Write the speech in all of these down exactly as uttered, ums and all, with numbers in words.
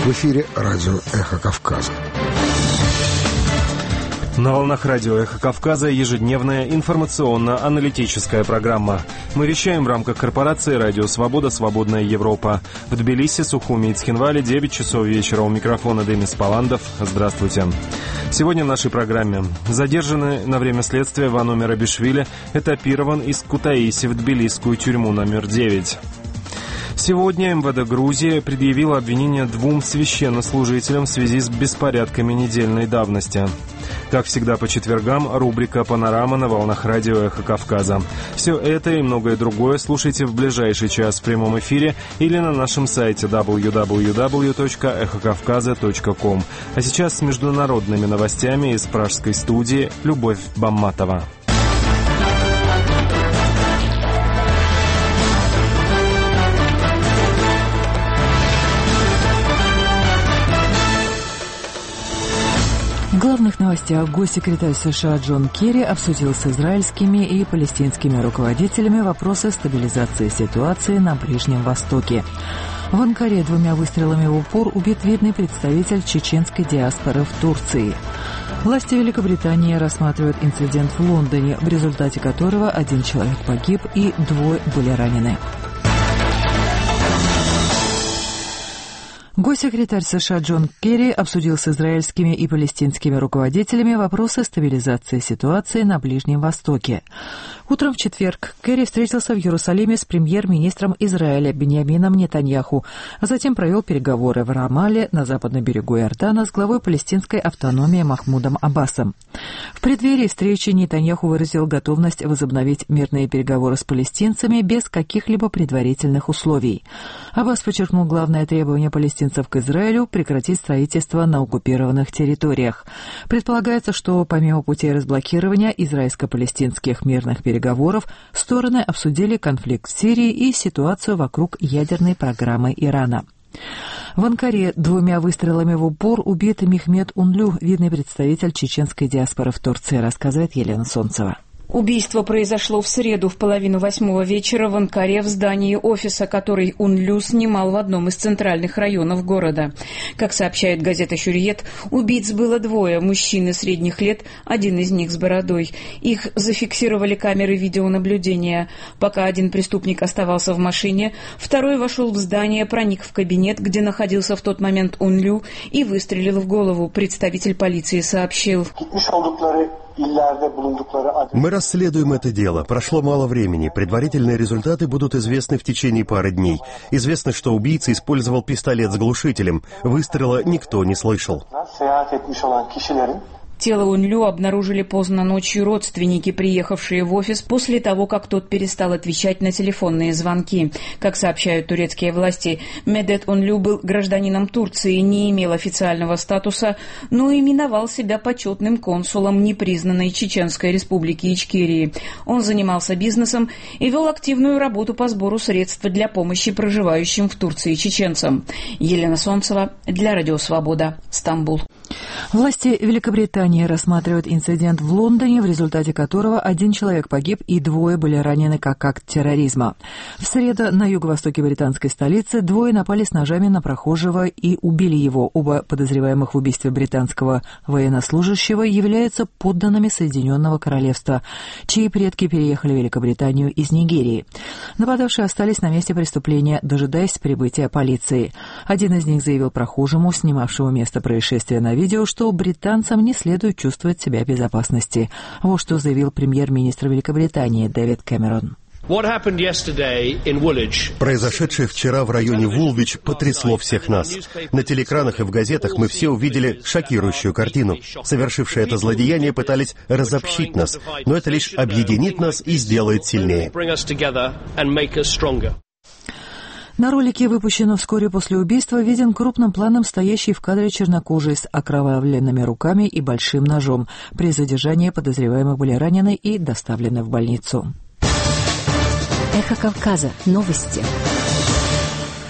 В эфире радио «Эхо Кавказа». На волнах радио «Эхо Кавказа» ежедневная информационно-аналитическая программа. Мы вещаем в рамках корпорации «Радио Свобода. Свободная Европа». В Тбилиси, Сухуми и Цхинвале девять часов вечера. У микрофона Демис Паландов. Здравствуйте. Сегодня в нашей программе. Задержанный на время следствия Вану Мерабишвили этапирован из Кутаиси в тбилисскую тюрьму номер девять. Сегодня эм вэ дэ Грузии предъявило обвинение двум священнослужителям в связи с беспорядками недельной давности. Как всегда по четвергам, рубрика «Панорама» на волнах радио «Эхо Кавказа». Все это и многое другое слушайте в ближайший час в прямом эфире или на нашем сайте дабл ю дабл ю дабл ю точка эхо кавказа точка ком. А сейчас с международными новостями из пражской студии Любовь Бамматова. В главных новостях госсекретарь США Джон Керри обсудил с израильскими и палестинскими руководителями вопросы стабилизации ситуации на Ближнем Востоке. В Анкаре двумя выстрелами в упор убит видный представитель чеченской диаспоры в Турции. Власти Великобритании рассматривают инцидент в Лондоне, в результате которого один человек погиб и двое были ранены. Госсекретарь США Джон Керри обсудил с израильскими и палестинскими руководителями вопросы стабилизации ситуации на Ближнем Востоке. Утром в четверг Керри встретился в Иерусалиме с премьер-министром Израиля Биньямином Нетаньяху, а затем провел переговоры в Рамалле на западном берегу Иордана с главой палестинской автономии Махмудом Аббасом. В преддверии встречи Нетаньяху выразил готовность возобновить мирные переговоры с палестинцами без каких-либо предварительных условий. Аббас подчеркнул главное требование палестинцев к Израилю прекратить строительство на оккупированных территориях. Предполагается, что помимо путей разблокирования израильско-палестинских мирных переговоров стороны обсудили конфликт в Сирии и ситуацию вокруг ядерной программы Ирана. В Анкаре двумя выстрелами в упор убит Мехмед Унлю, видный представитель чеченской диаспоры в Турции, рассказывает Елена Солнцева. Убийство произошло в среду в половину восьмого вечера в Анкаре в здании офиса, который Унлю снимал в одном из центральных районов города. Как сообщает газета «Хюрриет», убийц было двое, мужчины средних лет, один из них с бородой. Их зафиксировали камеры видеонаблюдения. Пока один преступник оставался в машине, второй вошел в здание, проник в кабинет, где находился в тот момент Унлю, и выстрелил в голову, представитель полиции сообщил. Мы расследуем это дело. Прошло мало времени. Предварительные результаты будут известны в течение пары дней. Известно, что убийца использовал пистолет с глушителем. Выстрела никто не слышал. Тело Унлю обнаружили поздно ночью родственники, приехавшие в офис после того, как тот перестал отвечать на телефонные звонки. Как сообщают турецкие власти, Медет Унлю был гражданином Турции, не имел официального статуса, но именовал себя почетным консулом непризнанной Чеченской республики Ичкерии. Он занимался бизнесом и вел активную работу по сбору средств для помощи проживающим в Турции чеченцам. Елена Солнцева для Радио Свобода, Стамбул. Власти Великобритании рассматривают инцидент в Лондоне, в результате которого один человек погиб и двое были ранены как акт терроризма. В среду на юго-востоке британской столицы двое напали с ножами на прохожего и убили его. Оба подозреваемых в убийстве британского военнослужащего являются подданными Соединенного Королевства, чьи предки переехали в Великобританию из Нигерии. Нападавшие остались на месте преступления, дожидаясь прибытия полиции. Один из них заявил прохожему, снимавшему место происшествия на видео, что британцам не следует чувствовать себя в безопасности. Вот что заявил премьер-министр Великобритании Дэвид Кэмерон. Произошедшее вчера в районе Вулвич потрясло всех нас. На телеэкранах и в газетах мы все увидели шокирующую картину. Совершившие это злодеяние пытались разобщить нас, но это лишь объединит нас и сделает сильнее. На ролике, выпущенном вскоре после убийства, виден крупным планом стоящий в кадре чернокожий с окровавленными руками и большим ножом. При задержании подозреваемых были ранены и доставлены в больницу. Эхо Кавказа. Новости. В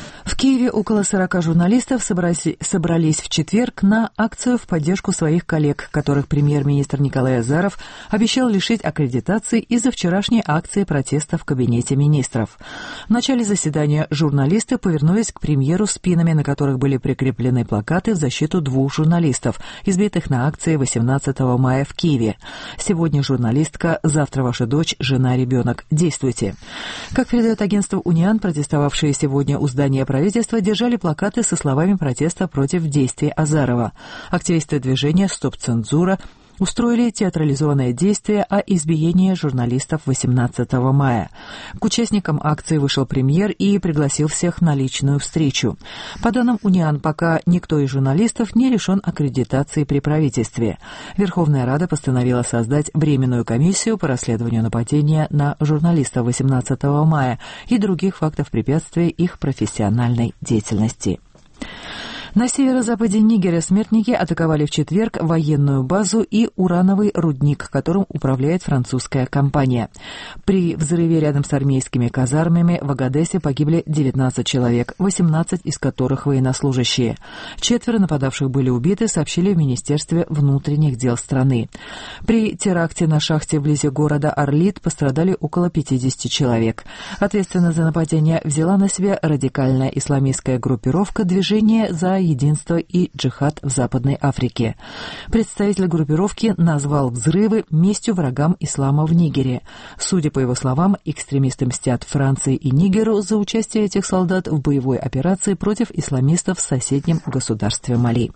Киеве около сорока журналистов собрались, собрались в четверг на акцию в поддержку своих коллег, которых премьер-министр Николай Азаров обещал лишить аккредитации из-за вчерашней акции протеста в Кабинете министров. В начале заседания журналисты повернулись к премьеру спинами, на которых были прикреплены плакаты в защиту двух журналистов, избитых на акции восемнадцатого мая в Киеве. Сегодня журналистка, завтра ваша дочь, жена, ребенок. Действуйте. Как передает агентство «Униан», протестовавшие сегодня у здания правительства Правительства держали плакаты со словами протеста против действий Азарова. Активисты движения «Стоп цензура» устроили театрализованное действие о избиении журналистов восемнадцатого мая. К участникам акции вышел премьер и пригласил всех на личную встречу. По данным «Униан», пока никто из журналистов не лишен аккредитации при правительстве. Верховная Рада постановила создать временную комиссию по расследованию нападения на журналистов восемнадцатого мая и других фактов препятствия их профессиональной деятельности. На северо-западе Нигера смертники атаковали в четверг военную базу и урановый рудник, которым управляет французская компания. При взрыве рядом с армейскими казармами в Агадесе погибли девятнадцать человек, восемнадцать из которых военнослужащие. Четверо нападавших были убиты, сообщили в Министерстве внутренних дел страны. При теракте на шахте вблизи города Арлит пострадали около пятидесяти человек. Ответственность за нападение взяла на себя радикальная исламистская группировка «Движение за единство и джихад в Западной Африке». Представитель группировки назвал взрывы местью врагам ислама в Нигере. Судя по его словам, экстремисты мстят Франции и Нигеру за участие этих солдат в боевой операции против исламистов в соседнем государстве Мали.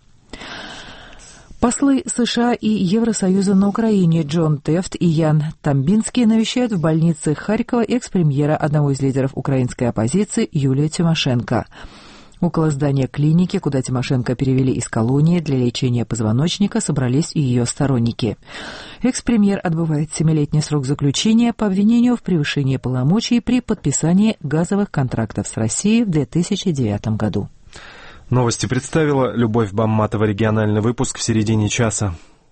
Послы США и Евросоюза на Украине Джон Тефт и Ян Тамбинский навещают в больнице Харькова экс-премьера одного из лидеров украинской оппозиции Юлию Тимошенко. Около здания клиники, куда Тимошенко перевели из колонии для лечения позвоночника, собрались и ее сторонники. Экс-премьер отбывает семилетний срок заключения по обвинению в превышении полномочий при подписании газовых контрактов с Россией в две тысячи девятом году. Новости представила Любовь Бамматова. Региональный выпуск в середине часа.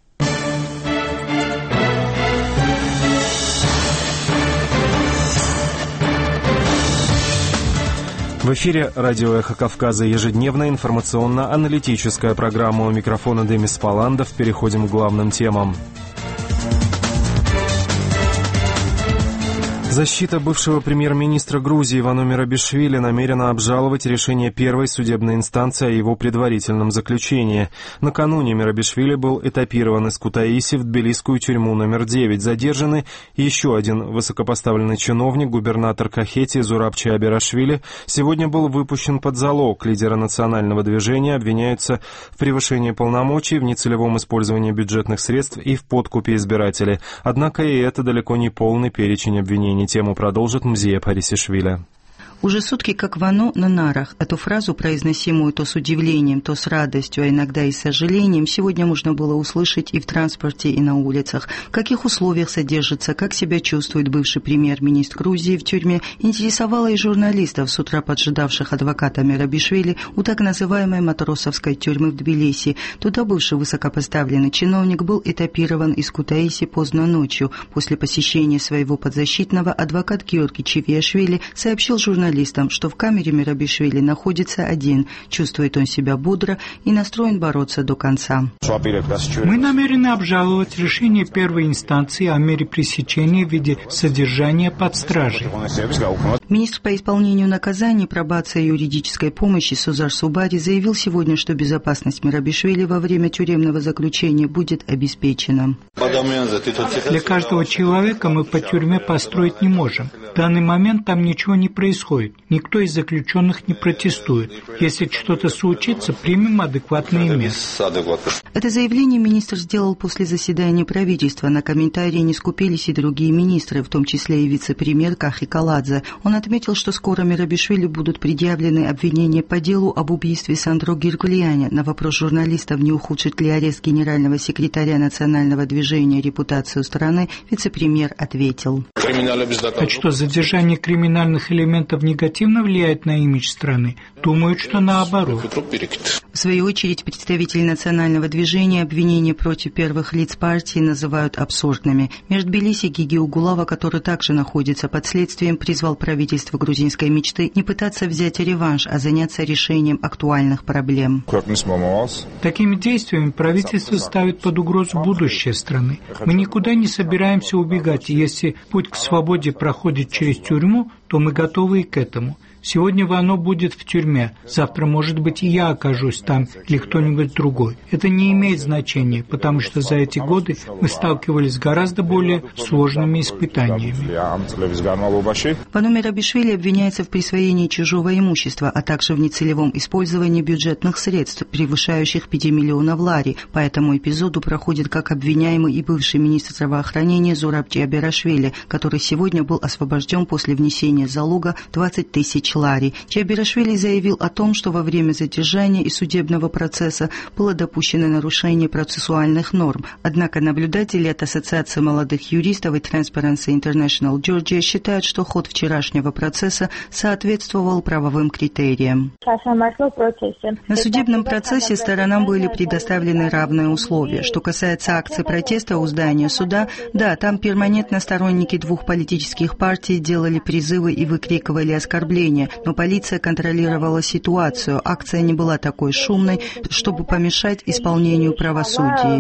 В эфире радио «Эхо Кавказа», ежедневная информационно-аналитическая программа. У микрофона Демис Паландов. Переходим к главным темам. Защита бывшего премьер-министра Грузии Ивано Мерабишвили намерена обжаловать решение первой судебной инстанции о его предварительном заключении. Накануне Мерабишвили был этапирован из Кутаиси в тбилисскую тюрьму номер девять. Задержаны еще один высокопоставленный чиновник, губернатор Кахетии Зураб Абирашвили. Сегодня был выпущен под залог. Лидеры национального движения обвиняются в превышении полномочий, в нецелевом использовании бюджетных средств и в подкупе избирателей. Однако и это далеко не полный перечень обвинений. Тему продолжит Мзия Парисишвили. Уже сутки как вано на нарах. Эту фразу, произносимую то с удивлением, то с радостью, а иногда и с сожалением, сегодня можно было услышать и в транспорте, и на улицах. В каких условиях содержится, как себя чувствует бывший премьер-министр Грузии в тюрьме, интересовало и журналистов, с утра поджидавших адвоката Мерабишвили у так называемой матросовской тюрьмы в Тбилиси. Туда бывший высокопоставленный чиновник был этапирован из Кутаиси поздно ночью. После посещения своего подзащитного адвокат Георгий Чевиашвили сообщил журналистам, что в камере Мерабишвили находится один, чувствует он себя бодро и настроен бороться до конца. Мы намерены обжаловать решение первой инстанции о мере пресечения в виде содержания под стражей. Министр по исполнению наказаний, пробации и юридической помощи Сузар Субари заявил сегодня, что безопасность Мерабишвили во время тюремного заключения будет обеспечена. Для каждого человека мы по тюрьме построить не можем. В данный момент там ничего не происходит. Никто из заключенных не протестует. Если что-то случится, примем адекватные меры. Это заявление министр сделал после заседания правительства. На комментарии не скупились и другие министры, в том числе и вице-премьер Кахи Каладзе. Он отметил, что скоро Мерабишвили будут предъявлены обвинения по делу об убийстве Сандро Гиргулиани. На вопрос журналистов, не ухудшит ли арест генерального секретаря национального движения репутацию страны, вице-премьер ответил. А что, задержание криминальных элементов негативно влияет на имидж страны, думают, что наоборот. В свою очередь, представители национального движения обвинения против первых лиц партии называют абсурдными. Между Тбилиси Гиги Угулава, который также находится под следствием, призвал правительство грузинской мечты не пытаться взять реванш, а заняться решением актуальных проблем. Такими действиями правительство ставит под угрозу будущее страны. Мы никуда не собираемся убегать, и если путь к свободе проходит через тюрьму, то мы готовы и к этому. Сегодня Вано будет в тюрьме, завтра, может быть, и я окажусь там, или кто-нибудь другой. Это не имеет значения, потому что за эти годы мы сталкивались с гораздо более сложными испытаниями. Вано Мерабишвили обвиняется в присвоении чужого имущества, а также в нецелевом использовании бюджетных средств, превышающих пяти миллионов лари. По этому эпизоду проходит как обвиняемый и бывший министр здравоохранения Зураб Джиаберашвили, который сегодня был освобожден после внесения залога двадцать тысяч лари. Джиаберашвили заявил о том, что во время задержания и судебного процесса было допущено нарушение процессуальных норм. Однако наблюдатели от Ассоциации молодых юристов и Transparency International Georgia считают, что ход вчерашнего процесса соответствовал правовым критериям. На судебном процессе сторонам были предоставлены равные условия. Что касается акций протеста у здания суда, да, там перманентно сторонники двух политических партий делали призывы и выкрикивали оскорбления, но полиция контролировала ситуацию. Акция не была такой шумной, чтобы помешать исполнению правосудия,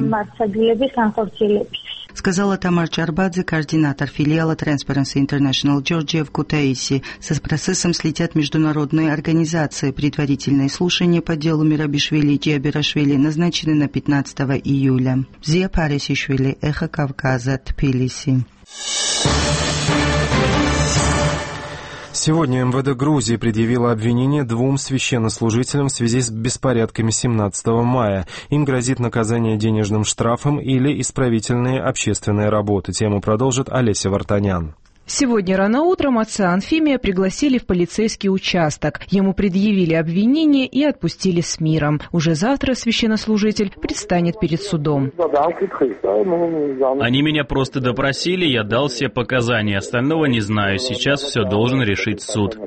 сказала Тамар Чарбадзе, координатор филиала Transparency International Georgia в Кутаиси. Со процессом следят международные организации. Предварительные слушания по делу Мерабишвили и Джиаберашвили назначены на пятнадцатого июля. Зия Парисишвили, Эхо Кавказа, Тбилиси. Сегодня МВД Грузии предъявило обвинение двум священнослужителям в связи с беспорядками семнадцатого мая. Им грозит наказание денежным штрафом или исправительные общественные работы. Тему продолжит Олеся Вартанян. Сегодня рано утром отца Анфимия пригласили в полицейский участок. Ему предъявили обвинение и отпустили с миром. Уже завтра священнослужитель предстанет перед судом. Они меня просто допросили, я дал все показания. Остального не знаю. Сейчас все должен решить суд,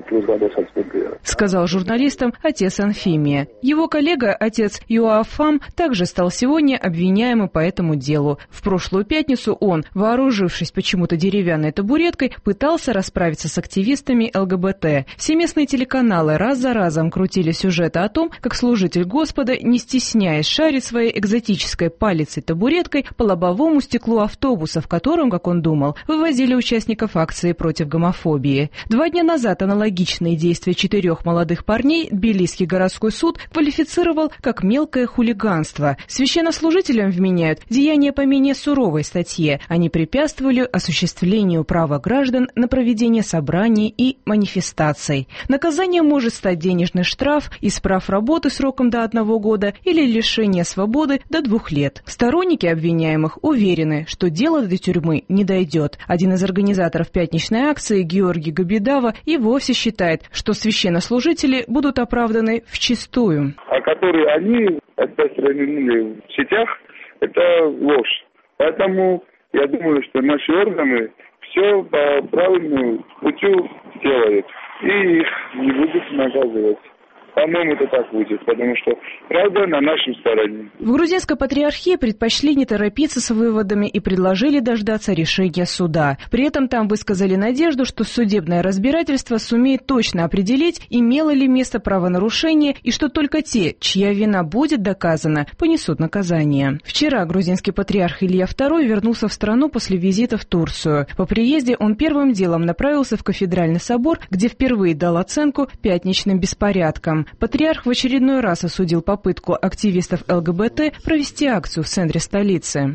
сказал журналистам отец Анфимия. Его коллега, отец Юафам, также стал сегодня обвиняемым по этому делу. В прошлую пятницу он, вооружившись почему-то деревянной табуреткой, пытался расправиться с активистами ЛГБТ. Все местные телеканалы раз за разом крутили сюжеты о том, как служитель Господа, не стесняясь, шарит своей экзотической палицей-табуреткой по лобовому стеклу автобуса, в котором, как он думал, вывозили участников акции против гомофобии. Два дня назад аналогичные действия четырех молодых парней Тбилисский городской суд квалифицировал как мелкое хулиганство. Священнослужителям вменяют деяния по менее суровой статье. Они препятствовали осуществлению права граждан на проведение собраний и манифестаций. Наказанием может стать денежный штраф, исправ работы сроком до одного года или лишение свободы до двух лет. Сторонники обвиняемых уверены, что дело до тюрьмы не дойдет. Один из организаторов пятничной акции, Георгий Габидава, и вовсе считает, что священнослужители будут оправданы вчистую. А которые они распространили в сетях, это ложь. Поэтому я думаю, что наши органы все по правильному путю делают и их не будут наказывать. По-моему, это так будет, потому что правда на нашей стороне. В грузинской патриархии предпочли не торопиться с выводами и предложили дождаться решения суда. При этом там высказали надежду, что судебное разбирательство сумеет точно определить, имело ли место правонарушение, и что только те, чья вина будет доказана, понесут наказание. Вчера грузинский патриарх Илья второй вернулся в страну после визита в Турцию. По приезде он первым делом направился в кафедральный собор, где впервые дал оценку пятничным беспорядкам. Патриарх в очередной раз осудил попытку активистов ЛГБТ провести акцию в центре столицы.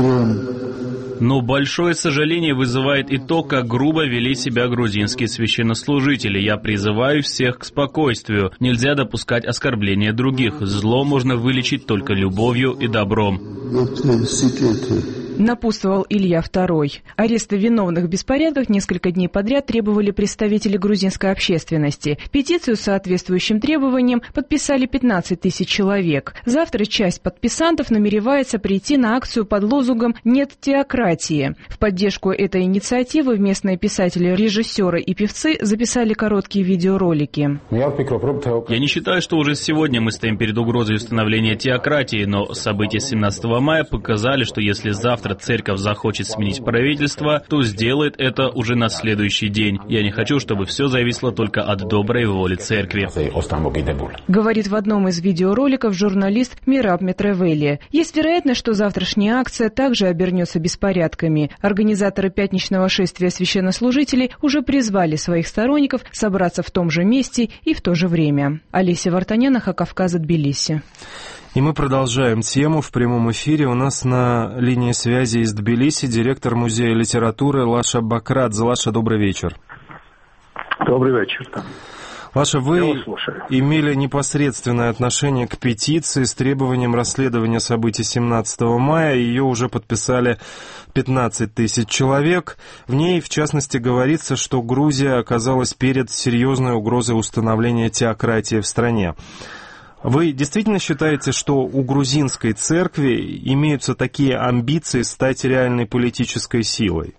Но большое сожаление вызывает и то, как грубо вели себя грузинские священнослужители. Я призываю всех к спокойствию. Нельзя допускать оскорбления других. Зло можно вылечить только любовью и добром. Напутствовал Илья второй. Аресты виновных в беспорядках несколько дней подряд требовали представители грузинской общественности. Петицию с соответствующим требованием подписали пятнадцать тысяч человек. Завтра часть подписантов намеревается прийти на акцию под лозунгом «Нет теократии». В поддержку этой инициативы местные писатели, режиссеры и певцы записали короткие видеоролики. Я не считаю, что уже сегодня мы стоим перед угрозой установления теократии, но события семнадцатого мая показали, что если завтра церковь захочет сменить правительство, то сделает это уже на следующий день. Я не хочу, чтобы все зависло только от доброй воли церкви. Говорит в одном из видеороликов журналист Мираб Метревели. Есть вероятность, что завтрашняя акция также обернется беспорядками. Организаторы пятничного шествия священнослужителей уже призвали своих сторонников собраться в том же месте и в то же время. Олеся Вартаняна, Кавказ, Тбилиси. И мы продолжаем тему в прямом эфире. У нас на линии связи из Тбилиси директор Музея литературы Лаша Бакрадзе. Лаша, добрый вечер. Добрый вечер. Лаша, вы имели непосредственное отношение к петиции с требованием расследования событий семнадцатого мая. Ее уже подписали пятнадцать тысяч человек. В ней, в частности, говорится, что Грузия оказалась перед серьезной угрозой установления теократии в стране. Вы действительно считаете, что у грузинской церкви имеются такие амбиции стать реальной политической силой?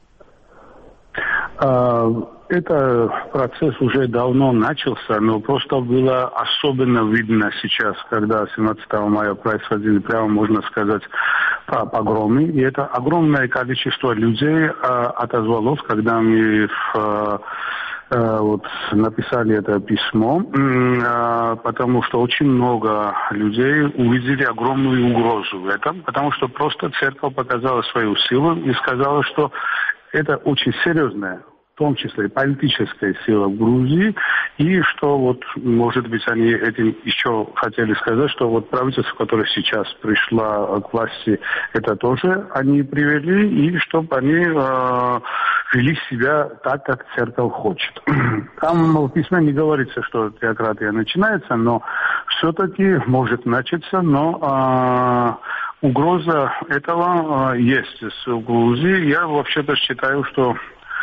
Это процесс уже давно начался, но просто было особенно видно сейчас, когда семнадцатого мая происходили, прямо можно сказать, погромы. И это огромное количество людей отозвалось, когда мы в вот написали это письмо, потому что очень много людей увидели огромную угрозу в этом, потому что просто церковь показала свою силу и сказала, что это очень серьезная, в том числе и политическая сила в Грузии, и что вот, может быть, они этим еще хотели сказать, что вот правительство, которое сейчас пришло к власти, это тоже они привели, и чтобы они э, вели себя так, как церковь хочет. Там в письме не говорится, что теократия начинается, но все-таки может начаться, но э, угроза этого э, есть в Грузии. Я вообще-то считаю, что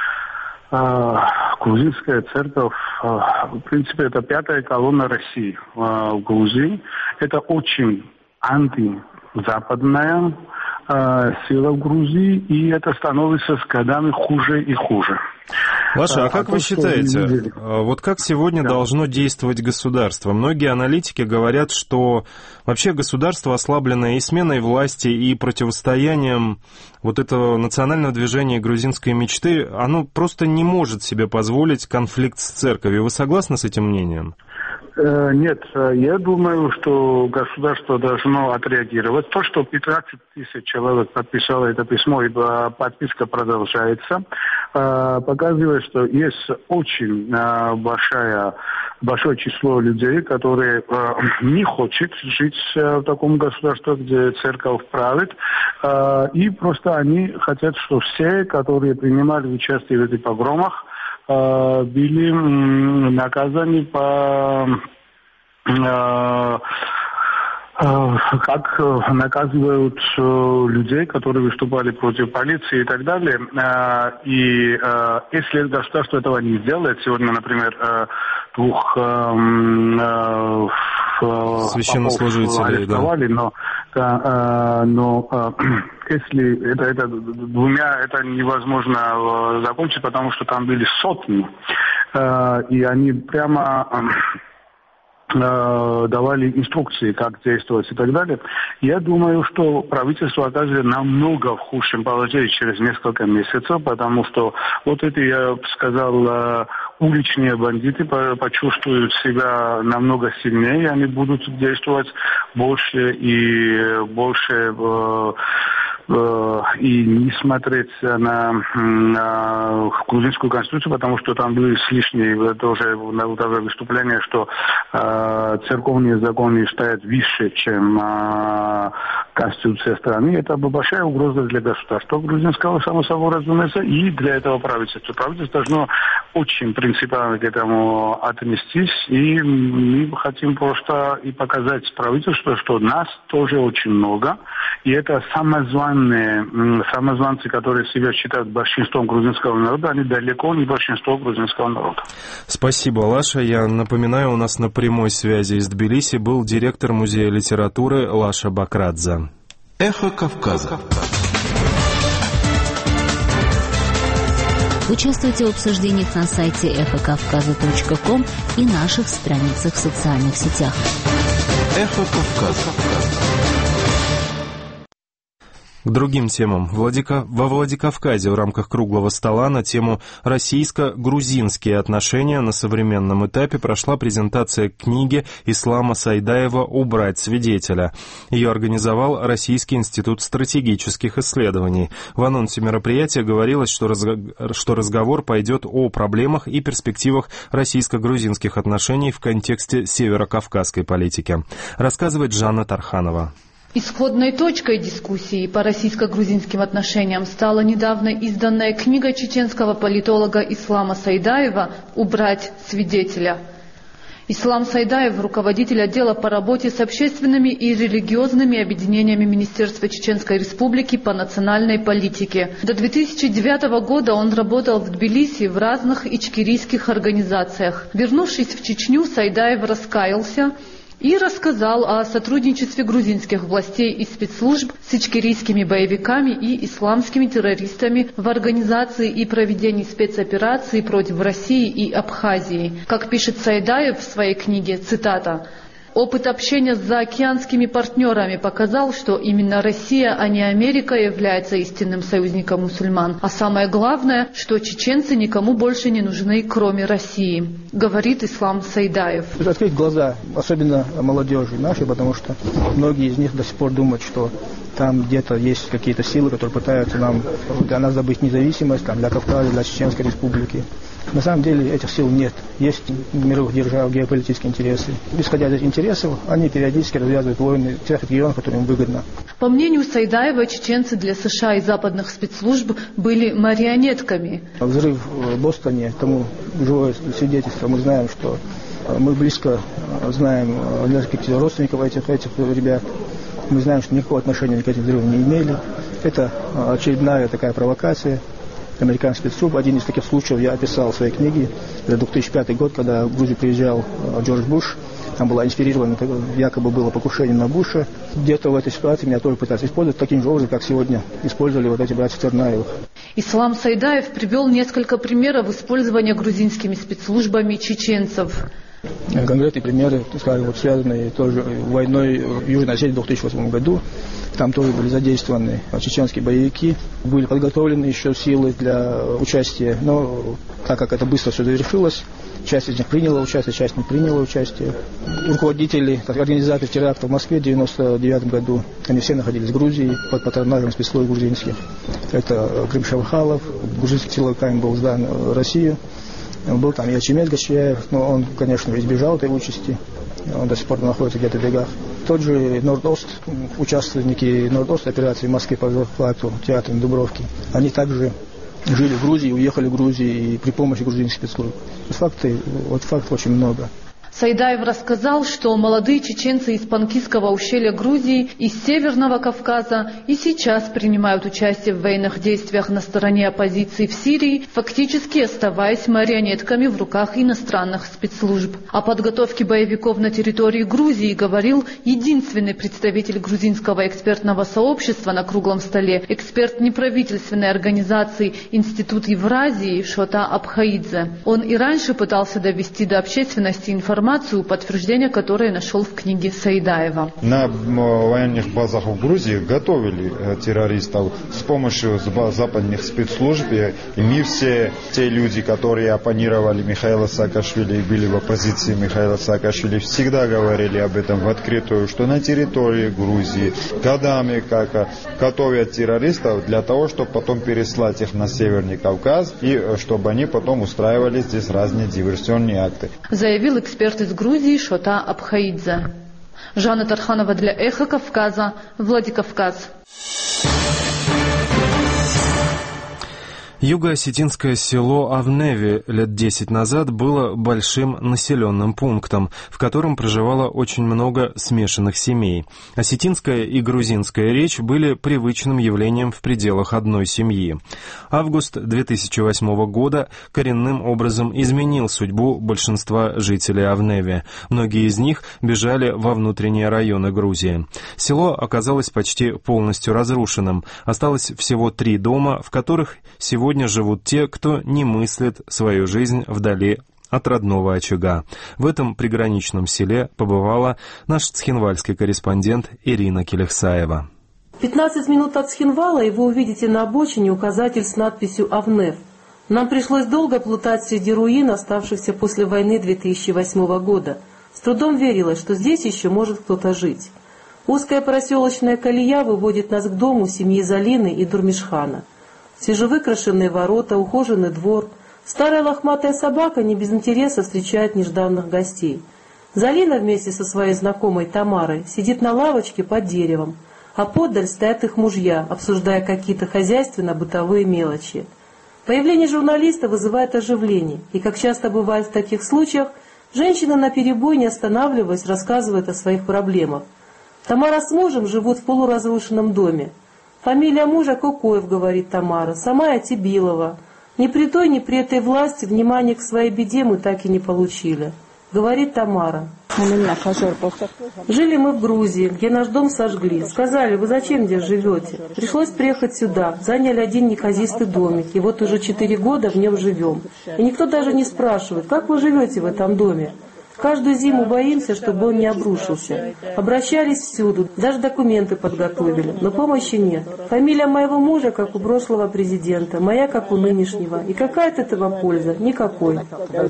грузинская церковь, в принципе, это пятая колонна России в Грузии. Это очень антизападная сила в Грузии, и это становится с годами хуже и хуже. Лаша, а как а вы то, считаете, вот как сегодня да. должно действовать государство? Многие аналитики говорят, что вообще государство, ослабленное и сменой власти, и противостоянием вот этого национального движения грузинской мечты, оно просто не может себе позволить конфликт с церковью. Вы согласны с этим мнением? Нет, я думаю, что государство должно отреагировать. То, что пятнадцать тысяч человек подписало это письмо, и подписка продолжается, показывает, что есть очень большая, большое число людей, которые не хотят жить в таком государстве, где церковь правит, и просто они хотят, что все, которые принимали участие в этих погромах, были наказаны по как наказывают людей, которые выступали против полиции и так далее. И если государство этого не сделает, сегодня, например, двух священнослужителей арестовали, да. но, но если это, это двумя это невозможно закончить, потому что там были сотни, и они прямо давали инструкции, как действовать и так далее. Я думаю, что правительство окажется намного в худшем положении через несколько месяцев, потому что вот эти, я бы сказал, уличные бандиты почувствуют себя намного сильнее, они будут действовать больше и больше и не смотреть на, на грузинскую конституцию, потому что там были лишние тоже выступления, что э, церковные законы стоят выше, чем э, конституция страны. Это большая угроза для государства грузинского, само собой разумеется, и для этого правительства. Правительство должно очень принципиально к этому отнестись, и мы хотим просто и показать правительству, что нас тоже очень много, и это самозваные данные. Самозванцы, которые себя считают большинством грузинского народа, они далеко не большинство грузинского народа. Спасибо, Лаша. Я напоминаю, у нас на прямой связи из Тбилиси был директор Музея литературы Лаша Бакрадзе. Эхо Кавказа. Участвуйте в обсуждениях на сайте эхо кавказа точка ком и наших страницах в социальных сетях. Эхо Кавказа. К другим темам. Владика... Во Владикавказе в рамках круглого стола на тему «Российско-грузинские отношения на современном этапе» прошла презентация книги Ислама Сайдаева «Убрать свидетеля». Ее организовал Российский институт стратегических исследований. В анонсе мероприятия говорилось, что, раз... что разговор пойдет о проблемах и перспективах российско-грузинских отношений в контексте северокавказской политики. Рассказывает Жанна Тарханова. Исходной точкой дискуссии по российско-грузинским отношениям стала недавно изданная книга чеченского политолога Ислама Сайдаева «Убрать свидетеля». Ислам Сайдаев – руководитель отдела по работе с общественными и религиозными объединениями Министерства Чеченской Республики по национальной политике. До две тысячи девятого года он работал в Тбилиси в разных ичкерийских организациях. Вернувшись в Чечню, Сайдаев раскаялся и рассказал о сотрудничестве грузинских властей и спецслужб с ичкерийскими боевиками и исламскими террористами в организации и проведении спецопераций против России и Абхазии. Как пишет Сайдаев в своей книге, цитата: «Опыт общения с заокеанскими партнерами показал, что именно Россия, а не Америка, является истинным союзником мусульман. А самое главное, что чеченцы никому больше не нужны, кроме России», говорит Ислам Сайдаев. Открыть глаза, особенно молодежи нашей, потому что многие из них до сих пор думают, что там где-то есть какие-то силы, которые пытаются нам, для нас добыть независимость, там, для Кавказа, для Чеченской Республики. На самом деле этих сил нет. Есть мировых держав, геополитические интересы. Исходя из этих интересов, они периодически развязывают войны в тех регионах, которые им выгодно. По мнению Сайдаева, чеченцы для США и западных спецслужб были марионетками. Взрыв в Бостоне, тому живое свидетельство. Мы знаем, что мы близко знаем нескольких родственников этих, этих ребят. Мы знаем, что никакого отношения к этим взрывам не имели. Это очередная такая провокация американских спецслужб. Один из таких случаев я описал в своей книге. Это две тысячи пятый год, когда в Грузию приезжал Джордж Буш. Там было инспирировано, якобы было покушение на Буша. Где-то в этой ситуации меня тоже пытались использовать таким же образом, как сегодня использовали вот эти братья Цернаевых. Ислам Сайдаев привел несколько примеров использования грузинскими спецслужбами чеченцев. Конкретные примеры, скажем, вот связанные тоже войной в Южной Осетии в две тысячи восьмом году. Там тоже были задействованы чеченские боевики, были подготовлены еще силы для участия, но так как это быстро все завершилось, часть из них приняла участие, часть не приняла участие. Руководители, организаторы теракта в Москве в девяносто девятом году, они все находились в Грузии под патронажем спецслужб грузинских. Это Крым Шавхалов, грузинский силовиками был сдан в Россию. Был там и Ачимет Гачияев, но он, конечно, избежал этой участи. Он до сих пор находится где-то в бегах. Тот же Норд-Ост, участники Норд-Ост операции в Москве по захвату театра Дубровки, они также жили в Грузии, уехали в Грузию и при помощи грузинских спецслужб. Факты, вот фактов очень много. Сайдаев рассказал, что молодые чеченцы из Панкисского ущелья Грузии, из Северного Кавказа и сейчас принимают участие в военных действиях на стороне оппозиции в Сирии, фактически оставаясь марионетками в руках иностранных спецслужб. О подготовке боевиков на территории Грузии говорил единственный представитель грузинского экспертного сообщества на круглом столе, эксперт неправительственной организации Институт Евразии Шота Абхаидзе. Он и раньше пытался довести до общественности информацию, подтверждение которой нашел в книге Сайдаева. На военных базах в Грузии готовили террористов с помощью западных спецслужб. И мы все те люди, которые оппонировали Михаилу Саакашвили и были в оппозиции Михаила Саакашвили, всегда говорили об этом в открытую, что на территории Грузии годами как готовят террористов для того, чтобы потом переслать их на Северный Кавказ и чтобы они потом устраивали здесь разные диверсионные акты. Заявил эксперт из Грузии Шота Абхаидзе. Жанна Тарханова для Эхо Кавказа, Владикавказ. Юго-осетинское село Авневи лет десять назад было большим населенным пунктом, в котором проживало очень много смешанных семей. Осетинская и грузинская речь были привычным явлением в пределах одной семьи. Август две тысячи восьмого года коренным образом изменил судьбу большинства жителей Авневи. Многие из них бежали во внутренние районы Грузии. Село оказалось почти полностью разрушенным. Осталось всего три дома, в которых сегодня Сегодня живут те, кто не мыслит свою жизнь вдали от родного очага. В этом приграничном селе побывала наш цхинвальский корреспондент Ирина Келехсаева. пятнадцать минут от Цхинвала, и вы увидите на обочине указатель с надписью «Авнев». Нам пришлось долго плутать среди руин, оставшихся после войны две тысячи восьмого года. С трудом верилось, что здесь еще может кто-то жить. Узкая проселочная колея выводит нас к дому семьи Залины и Дурмишхана. Свежевыкрашенные ворота, ухоженный двор. Старая лохматая собака не без интереса встречает нежданных гостей. Залина вместе со своей знакомой Тамарой сидит на лавочке под деревом, а подаль стоят их мужья, обсуждая какие-то хозяйственно-бытовые мелочи. Появление журналиста вызывает оживление, и, как часто бывает в таких случаях, женщина наперебой, не останавливаясь, рассказывает о своих проблемах. Тамара с мужем живут в полуразрушенном доме. «Фамилия мужа Кокоев», — говорит Тамара, — «сама я Тибилова. Ни при той, ни при этой власти внимания к своей беде мы так и не получили», — говорит Тамара. «Жили мы в Грузии, где наш дом сожгли. Сказали, вы зачем здесь живете? Пришлось приехать сюда. Заняли один неказистый домик, и вот уже четыре года в нем живем. И никто даже не спрашивает, как вы живете в этом доме. Каждую зиму боимся, чтобы он не обрушился. Обращались всюду, даже документы подготовили, но помощи нет. Фамилия моего мужа, как у прошлого президента, моя, как у нынешнего. И какая от этого польза? Никакой».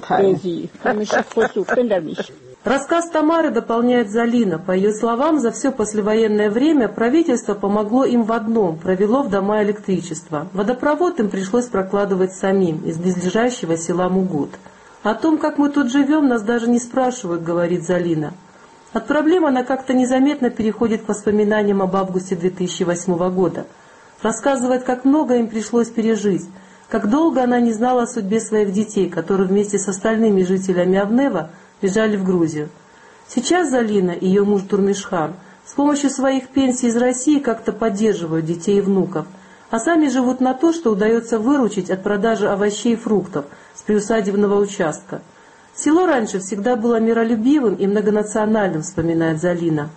Рассказ Тамары дополняет Залина. По ее словам, за все послевоенное время правительство помогло им в одном – провело в дома электричество. Водопровод им пришлось прокладывать самим из близлежащего села Мугут. «О том, как мы тут живем, нас даже не спрашивают», — говорит Залина. От проблем она как-то незаметно переходит к воспоминаниям об августе две тысячи восьмого года. Рассказывает, как много им пришлось пережить, как долго она не знала о судьбе своих детей, которые вместе с остальными жителями Авнева бежали в Грузию. Сейчас Залина и ее муж Дурмишхан с помощью своих пенсий из России как-то поддерживают детей и внуков, а сами живут на то, что удается выручить от продажи овощей и фруктов с приусадебного участка. Село раньше всегда было миролюбивым и многонациональным, вспоминает Залина.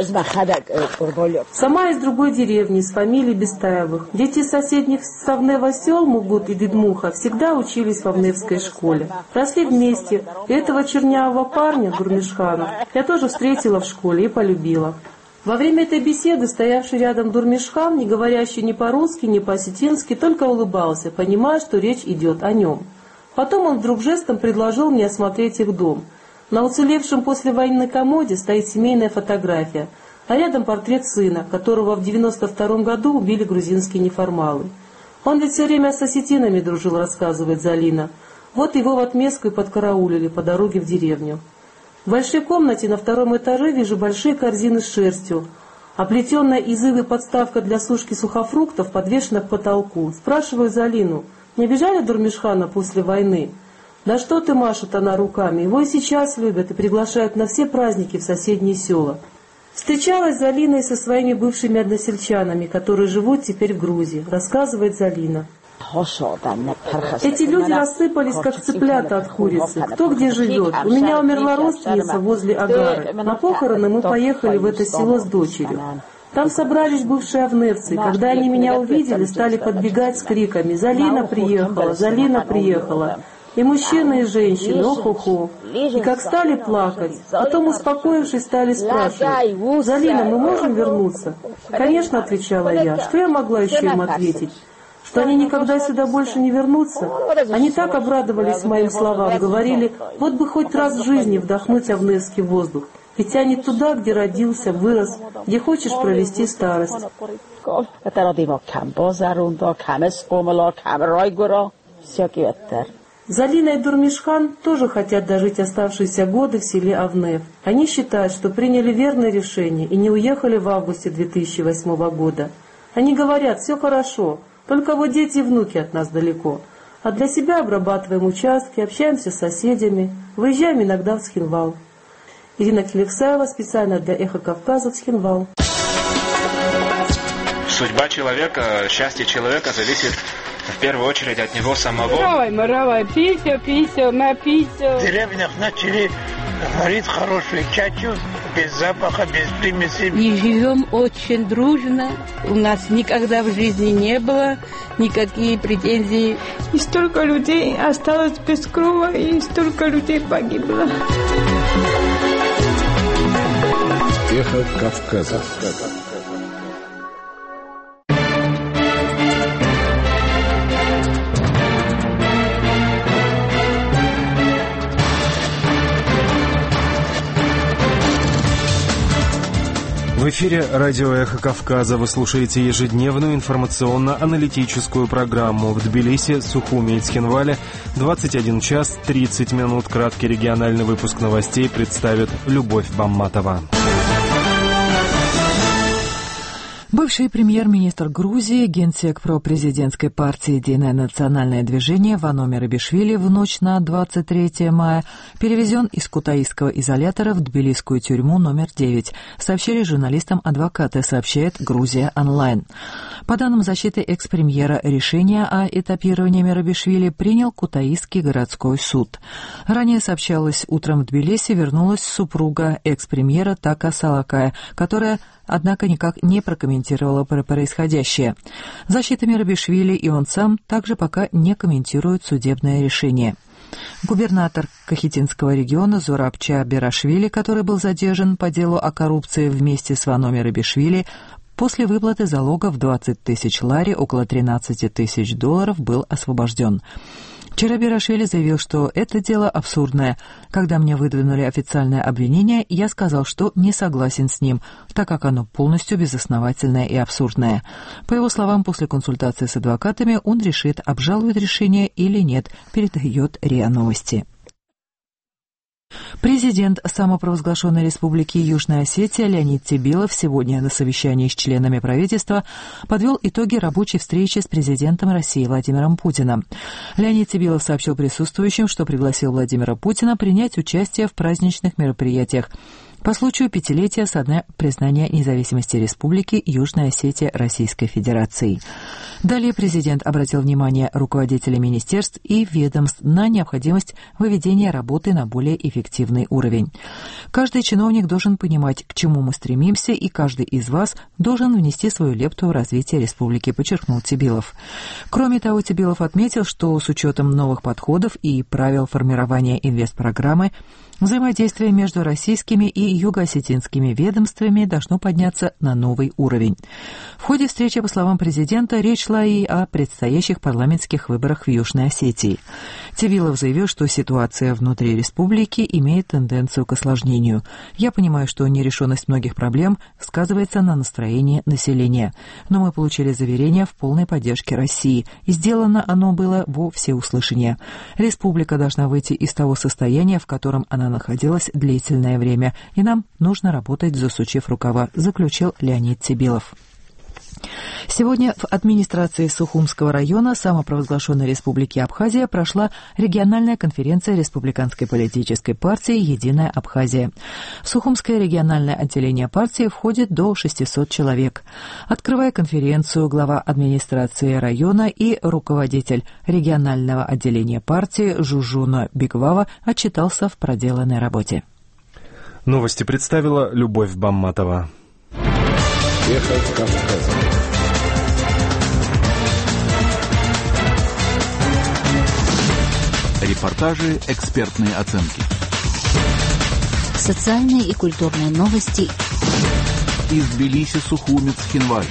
Сама из другой деревни, из фамилии Бестаевых. Дети соседних с Авнева сел, Мугут и Дедмуха, всегда учились в Авневской школе. Росли вместе. И этого чернявого парня, Дурмишхана, я тоже встретила в школе и полюбила. Во время этой беседы стоявший рядом Дурмишхан, не говорящий ни по-русски, ни по-осетински, только улыбался, понимая, что речь идет о нем. Потом он вдруг жестом предложил мне осмотреть их дом. На уцелевшем после войны комоде стоит семейная фотография, а рядом портрет сына, которого в девяносто втором году убили грузинские неформалы. Он ведь все время с осетинами дружил, рассказывает Залина. Вот его в отместку и подкараулили по дороге в деревню. В большой комнате на втором этаже вижу большие корзины с шерстью. Оплетенная из ивы подставка для сушки сухофруктов подвешена к потолку. Спрашиваю Залину, не обижали Дурмишхана после войны? Да что ты, машет она руками, его и сейчас любят и приглашают на все праздники в соседние села. Встречалась Залина и со своими бывшими односельчанами, которые живут теперь в Грузии, рассказывает Залина. Эти люди рассыпались, как цыплята от курицы. Кто где живет. У меня умерла родственница возле Агары. На похороны мы поехали в это село с дочерью. Там собрались бывшие авневцы. Когда они меня увидели, стали подбегать с криками «Залина приехала! Залина приехала!» И мужчины, и женщины, ох-охо. И как стали плакать, потом, успокоившись, стали спрашивать: «Залина, мы можем вернуться?» «Конечно», — отвечала я. Что я могла еще им ответить? Что они никогда сюда больше не вернутся? Они так обрадовались моим словам, говорили: вот бы хоть раз в жизни вдохнуть авневский воздух. Ведь тянет туда, где родился, вырос, где хочешь провести старость. Залина и Дурмишхан тоже хотят дожить оставшиеся годы в селе Авнев. Они считают, что приняли верное решение и не уехали в августе две тысячи восьмого года. Они говорят: все хорошо, Только вот дети и внуки от нас далеко. А для себя обрабатываем участки, общаемся с соседями, выезжаем иногда в Цхинвал. Ирина Келевсаева, специально для «Эхо Кавказа», Цхинвал. Судьба человека, счастье человека зависит в первую очередь от него самого. Маравай, маравай, писю, писю, на писю. В деревнях начали варить хорошую чачу, без запаха, без примесей. И живем очень дружно. У нас никогда в жизни не было никакие претензий. И столько людей осталось без крова, и столько людей погибло. Эхо Кавказа. В эфире радио «Эхо Кавказа». Вы слушаете ежедневную информационно-аналитическую программу. В Тбилиси, Сухуми и Цхинвале двадцать один час тридцать минут. Краткий региональный выпуск новостей представит Любовь Бамматова. Бывший премьер-министр Грузии, генсек пропрезидентской партии «Единое национальное движение» Вано Мерабишвили в ночь на двадцать третье мая перевезен из кутаисского изолятора в тбилисскую тюрьму номер девять, сообщили журналистам адвокаты, сообщает «Грузия онлайн». По данным защиты экс-премьера, решение о этапировании Мерабишвили принял Кутаисский городской суд. Ранее сообщалось, утром в Тбилиси вернулась супруга экс-премьера Така Салакая, которая, однако, никак не прокомментировала происходящее. Защита Мерабишвили и он сам также пока не комментируют судебное решение. Губернатор Кахетинского региона Зураб Чабирашвили, который был задержан по делу о коррупции вместе с Вано Мерабишвили, после выплаты залога в двадцать тысяч лари, около тринадцать тысяч долларов, был освобожден. Чабирашвили заявил, что это дело абсурдное. Когда мне выдвинули официальное обвинение, я сказал, что не согласен с ним, так как оно полностью безосновательное и абсурдное. По его словам, после консультации с адвокатами он решит, обжалует решение или нет, передает РИА Новости. Президент самопровозглашенной республики Южная Осетия Леонид Тебилов сегодня на совещании с членами правительства подвел итоги рабочей встречи с президентом России Владимиром Путиным. Леонид Тебилов сообщил присутствующим, что пригласил Владимира Путина принять участие в праздничных мероприятиях по случаю пятилетия со дня признания независимости Республики Южная Осетия Российской Федерации. Далее президент обратил внимание руководителей министерств и ведомств на необходимость выведения работы на более эффективный уровень. Каждый чиновник должен понимать, к чему мы стремимся, и каждый из вас должен внести свою лепту в развитие республики, подчеркнул Тебилов. Кроме того, Тебилов отметил, что с учетом новых подходов и правил формирования инвестпрограммы, взаимодействие между российскими и юго-осетинскими ведомствами должно подняться на новый уровень. В ходе встречи, по словам президента, речь шла и о предстоящих парламентских выборах в Южной Осетии. Тебилов заявил, что ситуация внутри республики имеет тенденцию к осложнению. Я понимаю, что нерешенность многих проблем сказывается на настроении населения, но мы получили заверение в полной поддержке России, и сделано оно было во всеуслышание. Республика должна выйти из того состояния, в котором она находилась длительное время, и нам нужно работать, засучив рукава, заключил Леонид Тебилов. Сегодня в администрации Сухумского района самопровозглашенной Республики Абхазия прошла региональная конференция Республиканской политической партии «Единая Абхазия». В Сухумское региональное отделение партии входит до шестисот человек. Открывая конференцию, глава администрации района и руководитель регионального отделения партии Жужуна Бигвава отчитался в проделанной работе. Новости представила Любовь Бамматова. Эхо Кавказа. Репортажи, экспертные оценки. Социальные и культурные новости. Из Тбилиси, Сухуми, Цхинваль.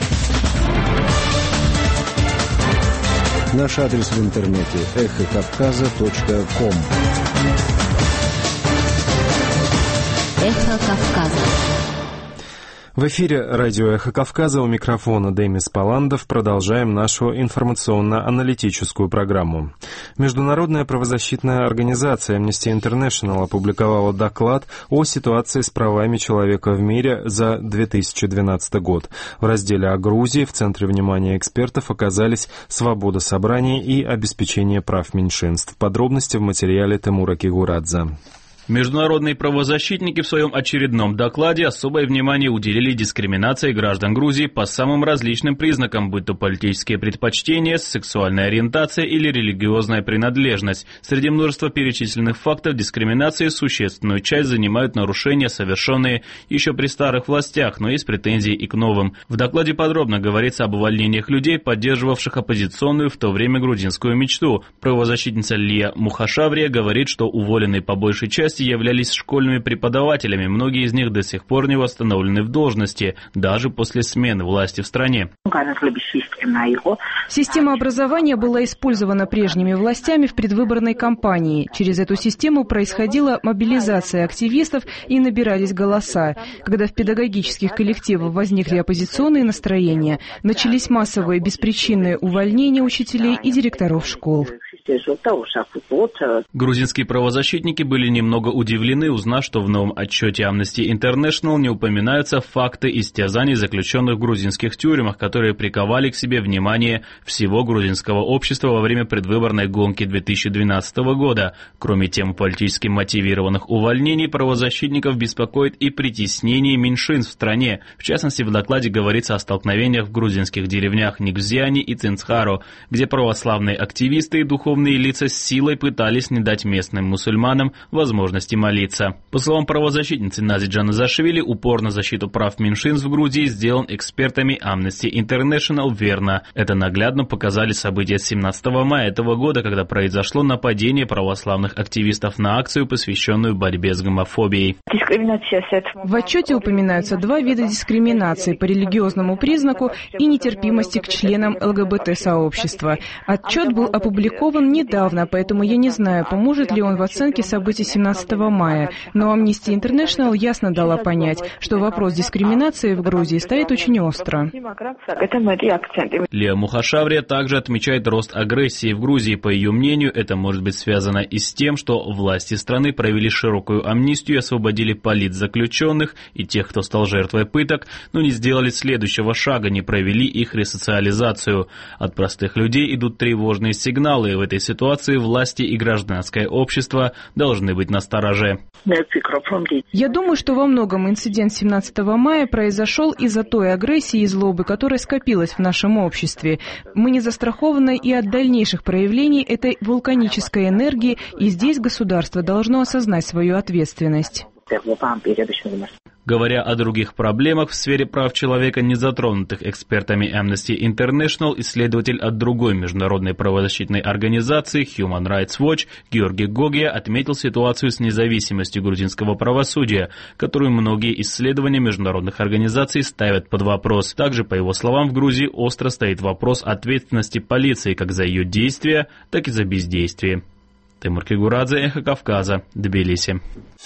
Наш адрес в интернете эхо кавказа точка ком. Эхо Кавказа. В эфире радио «Эхо Кавказа», у микрофона Демис Паландов. Продолжаем нашу информационно-аналитическую программу. Международная правозащитная организация Amnesty International опубликовала доклад о ситуации с правами человека в мире за две тысячи двенадцатый год. В разделе о Грузии в центре внимания экспертов оказались свобода собраний и обеспечение прав меньшинств. Подробности в материале Тимура Кигурадзе. Международные правозащитники в своем очередном докладе особое внимание уделили дискриминации граждан Грузии по самым различным признакам, будь то политические предпочтения, сексуальная ориентация или религиозная принадлежность. Среди множества перечисленных фактов дискриминации существенную часть занимают нарушения, совершенные еще при старых властях, но есть претензии и к новым. В докладе подробно говорится об увольнениях людей, поддерживавших оппозиционную в то время грузинскую мечту. Правозащитница Лия Мухашаврия говорит, что уволенные по большей части являлись школьными преподавателями, многие из них до сих пор не восстановлены в должности, даже после смены власти в стране. Система образования была использована прежними властями в предвыборной кампании. Через эту систему происходила мобилизация активистов и набирались голоса. Когда в педагогических коллективах возникли оппозиционные настроения, начались массовые беспричинные увольнения учителей и директоров школ. Грузинские правозащитники были немного удивлены, узнав, что в новом отчете Amnesty International не упоминаются факты истязаний заключенных в грузинских тюрьмах, которые приковали к себе внимание всего грузинского общества во время предвыборной гонки две тысячи двенадцатого года. Кроме тем политически мотивированных увольнений, правозащитников беспокоит и притеснение меньшинств в стране. В частности, в докладе говорится о столкновениях в грузинских деревнях Никзяни и Цинцхаро, где православные активисты и духовные лица с силой пытались не дать местным мусульманам возможности молиться. По словам правозащитницы Нази Джаназашвили, упор на защиту прав меньшинств в Грузии сделан экспертами Amnesty International верно. Это наглядно показали события семнадцатого мая этого года, когда произошло нападение православных активистов на акцию, посвященную борьбе с гомофобией. В отчете упоминаются два вида дискриминации по религиозному признаку и нетерпимости к членам ЛГБТ-сообщества. Отчет был опубликован недавно, поэтому я не знаю, поможет ли он в оценке событий семнадцатого мая, но Amnesty International ясно дала понять, что вопрос дискриминации в Грузии стоит очень остро. Лия Мухашаврия также отмечает рост агрессии в Грузии. По ее мнению, это может быть связано и с тем, что власти страны провели широкую амнистию и освободили политзаключенных и тех, кто стал жертвой пыток, но не сделали следующего шага, не провели их ресоциализацию. От простых людей идут тревожные сигналы, и в этой ситуации власти и гражданское общество должны быть настороже. Я думаю, что во многом инцидент семнадцатого мая произошел из-за той агрессии и злобы, которая скопилась в нашем обществе. Мы не застрахованы и от дальнейших проявлений этой вулканической энергии, и здесь государство должно осознать свою ответственность. Говоря о других проблемах в сфере прав человека, не затронутых экспертами Amnesty International, исследователь от другой международной правозащитной организации Human Rights Watch Георгий Гогия отметил ситуацию с независимостью грузинского правосудия, которую многие исследования международных организаций ставят под вопрос. Также, по его словам, в Грузии остро стоит вопрос ответственности полиции как за ее действия, так и за бездействие. Тимур Кигурадзе, Эхо Кавказа, Тбилиси.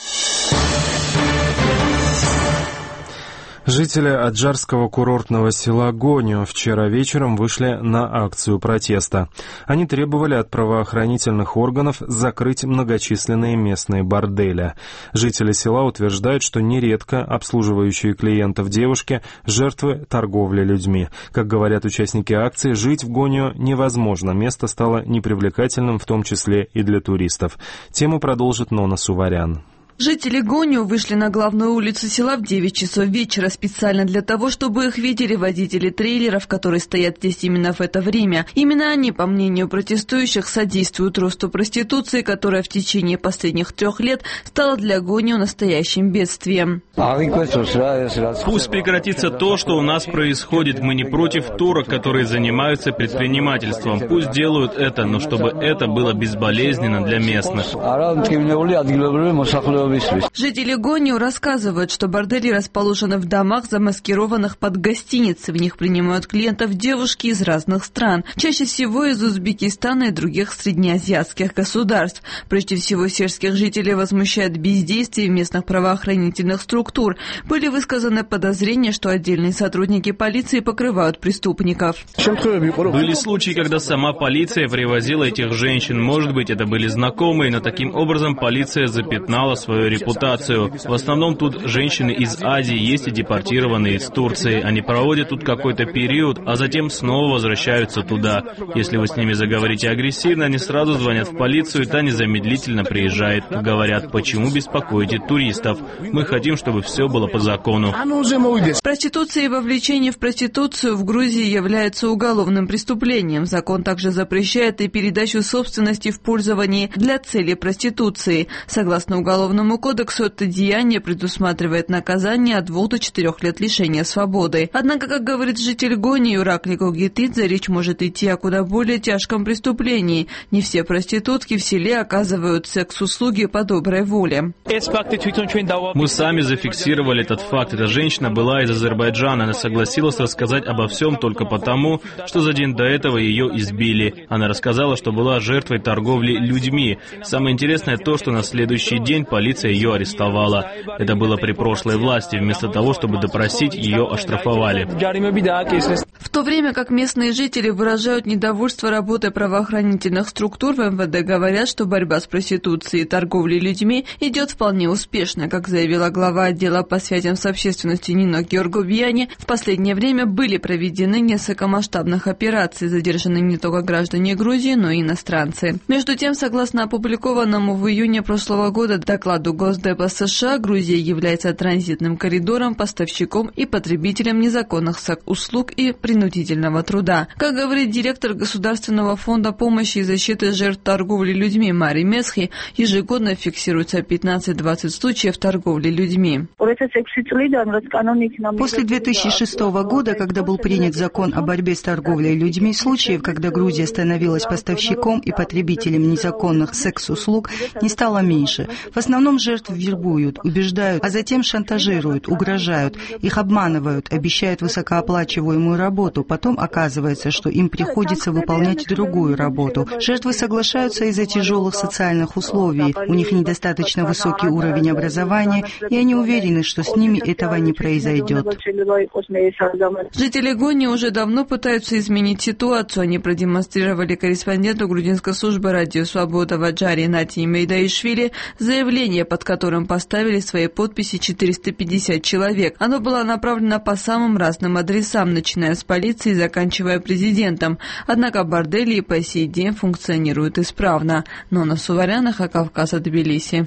Жители аджарского курортного села Гонио вчера вечером вышли на акцию протеста. Они требовали от правоохранительных органов закрыть многочисленные местные бордели. Жители села утверждают, что нередко обслуживающие клиентов девушки – жертвы торговли людьми. Как говорят участники акции, жить в Гонио невозможно. Место стало непривлекательным, в том числе и для туристов. Тему продолжит Нона Суварян. Жители Гонио вышли на главную улицу села в девять часов вечера специально для того, чтобы их видели водители трейлеров, которые стоят здесь именно в это время. Именно они, по мнению протестующих, содействуют росту проституции, которая в течение последних трех лет стала для Гонио настоящим бедствием. Пусть прекратится то, что у нас происходит. Мы не против турок, которые занимаются предпринимательством. Пусть делают это, но чтобы это было безболезненно для местных. Жители Гонио рассказывают, что бордели расположены в домах, замаскированных под гостиницы. В них принимают клиентов девушки из разных стран, чаще всего из Узбекистана и других среднеазиатских государств. Прежде всего, сельских жителей возмущает бездействие местных правоохранительных структур. Были высказаны подозрения, что отдельные сотрудники полиции покрывают преступников. Были случаи, когда сама полиция привозила этих женщин. Может быть, это были знакомые, но таким образом полиция запятнала свою репутацию. В основном тут женщины из Азии, есть и депортированные из Турции. Они проводят тут какой-то период, а затем снова возвращаются туда. Если вы с ними заговорите агрессивно, они сразу звонят в полицию, и та незамедлительно приезжает. Говорят, почему беспокоите туристов? Мы хотим, чтобы все было по закону. Проституция и вовлечение в проституцию в Грузии является уголовным преступлением. Закон также запрещает и передачу собственности в пользовании для цели проституции. Согласно Уголовному кодексу, это деяние предусматривает наказание от двух до четырех лет лишения свободы. Однако, как говорит житель Гонии Уракли Гогитидзе, речь может идти о куда более тяжком преступлении. Не все проститутки в селе оказывают секс-услуги по доброй воле. Мы сами зафиксировали этот факт. Эта женщина была из Азербайджана. Она согласилась рассказать обо всем только потому, что за день до этого ее избили. Она рассказала, что была жертвой торговли людьми. Самое интересное то, что на следующий день полиция ее арестовала. Это было при прошлой власти. Вместо того, чтобы допросить, ее оштрафовали. В то время как местные жители выражают недовольство работой правоохранительных структур, в эм вэ дэ говорят, что борьба с проституцией и торговлей людьми идет вполне успешно. Как заявила глава отдела по связям с общественностью Нино Георгобьяни, в последнее время были проведены несколько масштабных операций, задержаны не только граждане Грузии, но и иностранцы. Между тем, согласно опубликованному в июне прошлого года докладу Госдепа США, Грузия является транзитным коридором, поставщиком и потребителем незаконных услуг и принудительного труда. Как говорит директор Государственного фонда помощи и защиты жертв торговли людьми Мари Месхи, ежегодно фиксируется пятнадцать-двадцать случаев торговли людьми. После две тысячи шестого года, когда был принят закон о борьбе с торговлей людьми, случаев, когда Грузия становилась поставщиком и потребителем незаконных секс-услуг, не стало меньше. В основном жертв вербуют, убеждают, а затем шантажируют, угрожают, их обманывают, обещают высокооплачиваемую работу, потом оказывается, что им приходится выполнять другую работу. Жертвы соглашаются из-за тяжелых социальных условий, у них недостаточно высокий уровень образования, и они уверены, что с ними этого не произойдет. Жители Гони уже давно пытаются изменить ситуацию. Они продемонстрировали корреспонденту грузинской службы «Радио Свобода» Ваджари Нати Мейдаишвили заявление, под которым поставили свои подписи четыреста пятьдесят человек. Оно было направлено по самым разным адресам, начиная с полиции и заканчивая президентом. Однако бордели и по сей день функционируют исправно. Нона Суваряна, Кавказ, Тбилиси.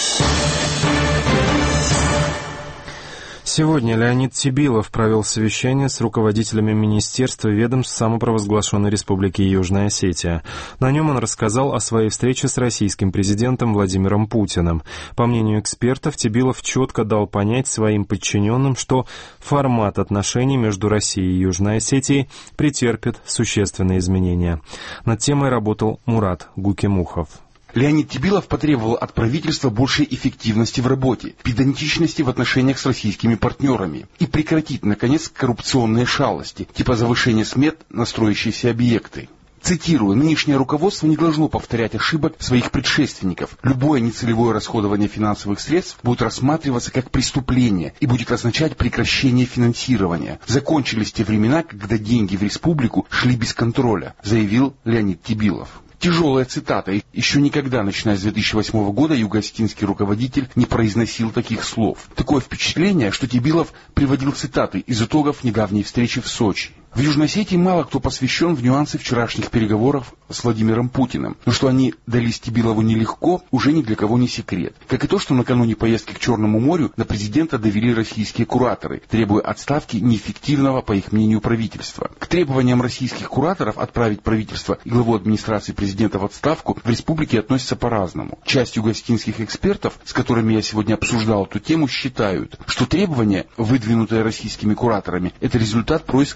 Сегодня Леонид Тибилов провел совещание с руководителями министерств и ведомств самопровозглашенной Республики Южная Осетия. На нем он рассказал о своей встрече с российским президентом Владимиром Путиным. По мнению экспертов, Тибилов четко дал понять своим подчиненным, что формат отношений между Россией и Южной Осетией претерпит существенные изменения. Над темой работал Мурат Гукимухов. Леонид Тибилов потребовал от правительства большей эффективности в работе, педантичности в отношениях с российскими партнерами и прекратить, наконец, коррупционные шалости, типа завышения смет на строящиеся объекты. Цитирую, нынешнее руководство не должно повторять ошибок своих предшественников. Любое нецелевое расходование финансовых средств будет рассматриваться как преступление и будет означать прекращение финансирования. Закончились те времена, когда деньги в республику шли без контроля, заявил Леонид Тибилов. Тяжелая цитата. Еще никогда, начиная с две тысячи восьмого года, юго-осетинский руководитель не произносил таких слов. Такое впечатление, что Тибилов приводил цитаты из итогов недавней встречи в Сочи. В Южной Осетии мало кто посвящен в нюансы вчерашних переговоров с Владимиром Путиным. Но что они дались Тибилову нелегко, уже ни для кого не секрет. Как и то, что накануне поездки к Черному морю на президента довели российские кураторы, требуя отставки неэффективного, по их мнению, правительства. К требованиям российских кураторов отправить правительство и главу администрации президента в отставку в республике относятся по-разному. Часть юго-осетинских экспертов, с которыми я сегодня обсуждал эту тему, считают, что требования, выдвинутые российскими кураторами, это результат происков группы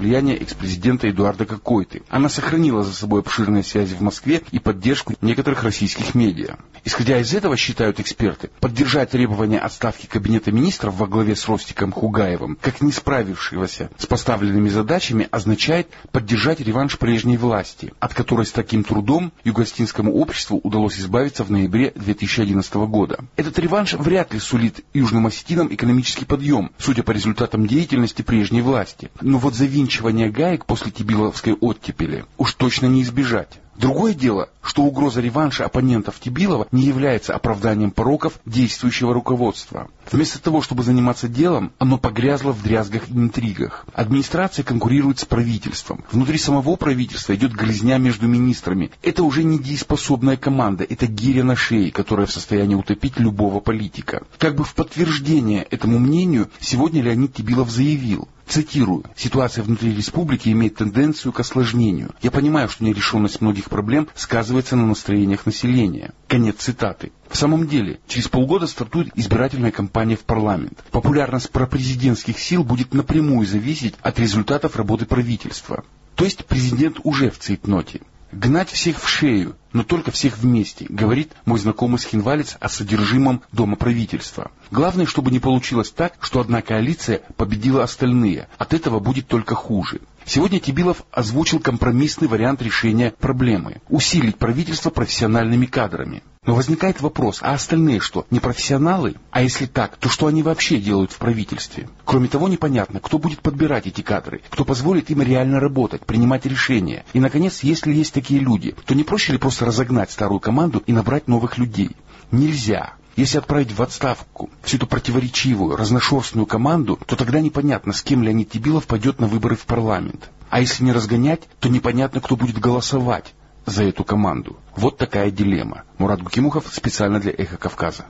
влияния экс-президента Эдуарда Кокойты. Она сохранила за собой обширные связи в Москве и поддержку некоторых российских медиа. Исходя из этого, считают эксперты, поддержать требования отставки Кабинета министров во главе с Ростиком Хугаевым, как не справившегося с поставленными задачами, означает поддержать реванш прежней власти, от которой с таким трудом юго-остинскому обществу удалось избавиться в ноябре две тысячи одиннадцатого года. Этот реванш вряд ли сулит южным осетинам экономический подъем, судя по результатам деятельности прежней власти. Но вот завинчивание гаек после Тибиловской оттепели уж точно не избежать. Другое дело, что угроза реванша оппонентов Тибилова не является оправданием пороков действующего руководства. Вместо того, чтобы заниматься делом, оно погрязло в дрязгах и интригах. Администрация конкурирует с правительством. Внутри самого правительства идет грызня между министрами. Это уже не дееспособная команда, это гиря на шее, которая в состоянии утопить любого политика. Как бы в подтверждение этому мнению, сегодня Леонид Тибилов заявил, цитирую, «Ситуация внутри республики имеет тенденцию к осложнению. Я понимаю, что нерешенность многих проблем сказывается на настроениях населения». Конец цитаты. В самом деле, через полгода стартует избирательная кампания в парламент. Популярность пропрезидентских сил будет напрямую зависеть от результатов работы правительства. То есть президент уже в цейтноте. «Гнать всех в шею, но только всех вместе», говорит мой знакомый схинвалец о содержимом Дома правительства. Главное, чтобы не получилось так, что одна коалиция победила остальные. От этого будет только хуже. Сегодня Тибилов озвучил компромиссный вариант решения проблемы – усилить правительство профессиональными кадрами. Но возникает вопрос, а остальные что, не профессионалы? А если так, то что они вообще делают в правительстве? Кроме того, непонятно, кто будет подбирать эти кадры, кто позволит им реально работать, принимать решения. И, наконец, если есть такие люди, то не проще ли просто разогнать старую команду и набрать новых людей? Нельзя. Если отправить в отставку всю эту противоречивую, разношерстную команду, то тогда непонятно, с кем Леонид Тибилов пойдет на выборы в парламент. А если не разгонять, то непонятно, кто будет голосовать за эту команду. Вот такая дилемма. Мурат Гукимухов специально для «Эхо Кавказа».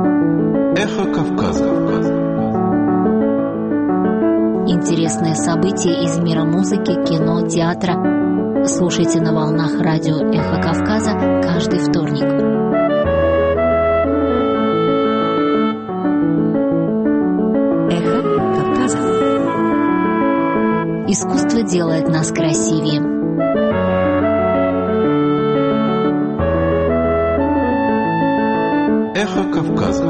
«Эхо Кавказа». Интересные события из мира музыки, кино, театра. Слушайте на волнах радио «Эхо Кавказа» каждый вторник. Искусство делает нас красивее. Эхо Кавказа.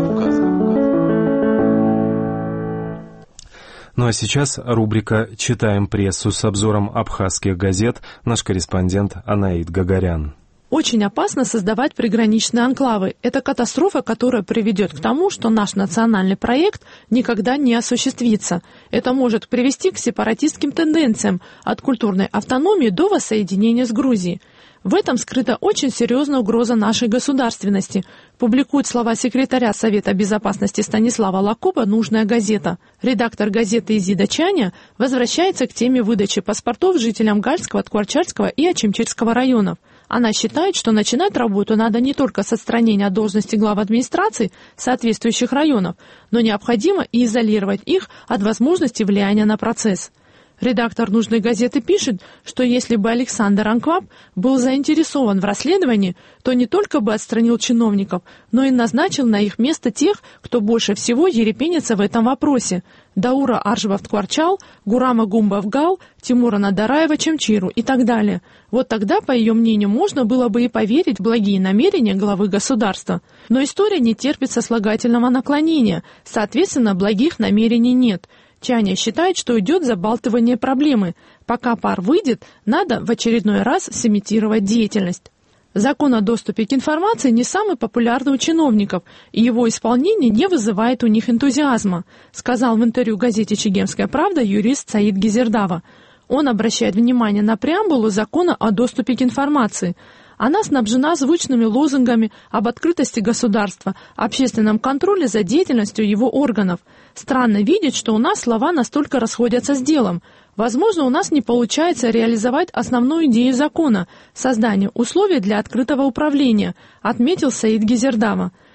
Ну а сейчас рубрика «Читаем прессу» с обзором абхазских газет. Наш корреспондент Анаид Гагарян. Очень опасно создавать приграничные анклавы. Это катастрофа, которая приведет к тому, что наш национальный проект никогда не осуществится. Это может привести к сепаратистским тенденциям от культурной автономии до воссоединения с Грузией. В этом скрыта очень серьезная угроза нашей государственности, публикует слова секретаря Совета безопасности Станислава Лакоба «Нужная газета». Редактор газеты Изида Чаня возвращается к теме выдачи паспортов жителям Гальского, Ткварчальского и Очимчирского районов. Она считает, что начинать работу надо не только с отстранения от должности глав администраций соответствующих районов, но необходимо и изолировать их от возможности влияния на процесс. Редактор «Нужной газеты» пишет, что если бы Александр Анкваб был заинтересован в расследовании, то не только бы отстранил чиновников, но и назначил на их место тех, кто больше всего ерепенится в этом вопросе – Даура Аржевов-Ткварчал, Гурама Гумбавгал, Тимура Надараева Чемчиру и так далее. Вот тогда, по ее мнению, можно было бы и поверить в благие намерения главы государства. Но история не терпит сослагательного наклонения, соответственно, благих намерений нет. Чаня считает, что идет забалтывание проблемы. Пока пар выйдет, надо в очередной раз сымитировать деятельность. Закон о доступе к информации не самый популярный у чиновников, и его исполнение не вызывает у них энтузиазма, сказал в интервью газете «Чегемская правда» юрист Саид Гизердава. Он обращает внимание на преамбулу закона о доступе к информации. Она снабжена звучными лозунгами об открытости государства, общественном контроле за деятельностью его органов. Странно видеть, что у нас слова настолько расходятся с делом. Возможно, у нас не получается реализовать основную идею закона – создание условий для открытого управления, отметил Саид Гизердава.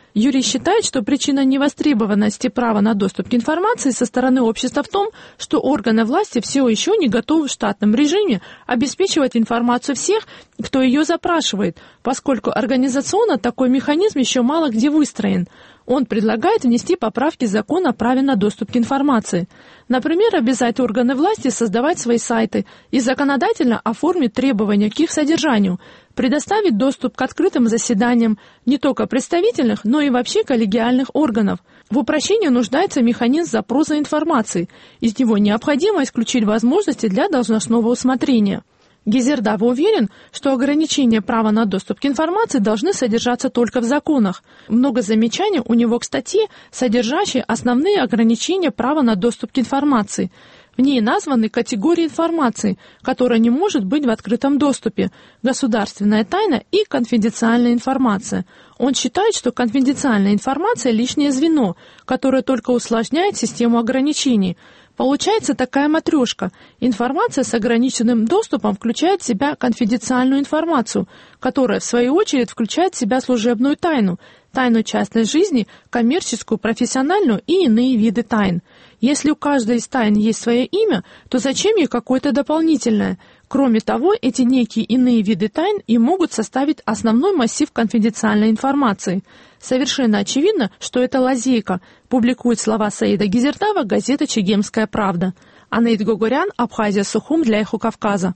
Юрий считает, что причина невостребованности права на доступ к информации со стороны общества в том, что органы власти все еще не готовы в штатном режиме обеспечивать информацию всех, кто ее запрашивает, поскольку организационно такой механизм еще мало где выстроен. Он предлагает внести поправки в закон о праве на доступ к информации. Например, обязать органы власти создавать свои сайты и законодательно оформить требования к их содержанию, предоставить доступ к открытым заседаниям не только представительных, но и вообще коллегиальных органов. В упрощении нуждается механизм запроса информации. Из него необходимо исключить возможности для должностного усмотрения. Гизердава уверен, что ограничения права на доступ к информации должны содержаться только в законах. Много замечаний у него к статье, содержащей основные ограничения права на доступ к информации. В ней названы категории информации, которая не может быть в открытом доступе, государственная тайна и конфиденциальная информация. Он считает, что конфиденциальная информация – лишнее звено, которое только усложняет систему ограничений. Получается такая матрешка. Информация с ограниченным доступом включает в себя конфиденциальную информацию, которая, в свою очередь, включает в себя служебную тайну, тайну частной жизни, коммерческую, профессиональную и иные виды тайн. Если у каждой из тайн есть свое имя, то зачем ей какое-то дополнительное? Кроме того, эти некие иные виды тайн и могут составить основной массив конфиденциальной информации. Совершенно очевидно, что это лазейка, публикует слова Саида Гизердава газета «Чегемская правда». Анаит Гогорян, Абхазия, Сухум для Эхо Кавказа.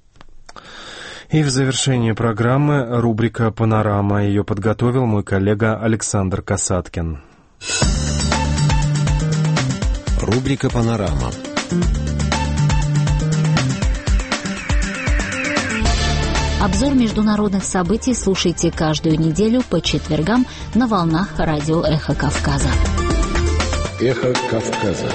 И в завершении программы рубрика «Панорама». Ее подготовил мой коллега Александр Касаткин. Рубрика «Панорама». Обзор международных событий слушайте каждую неделю по четвергам на волнах радио «Эхо Кавказа». «Эхо Кавказа».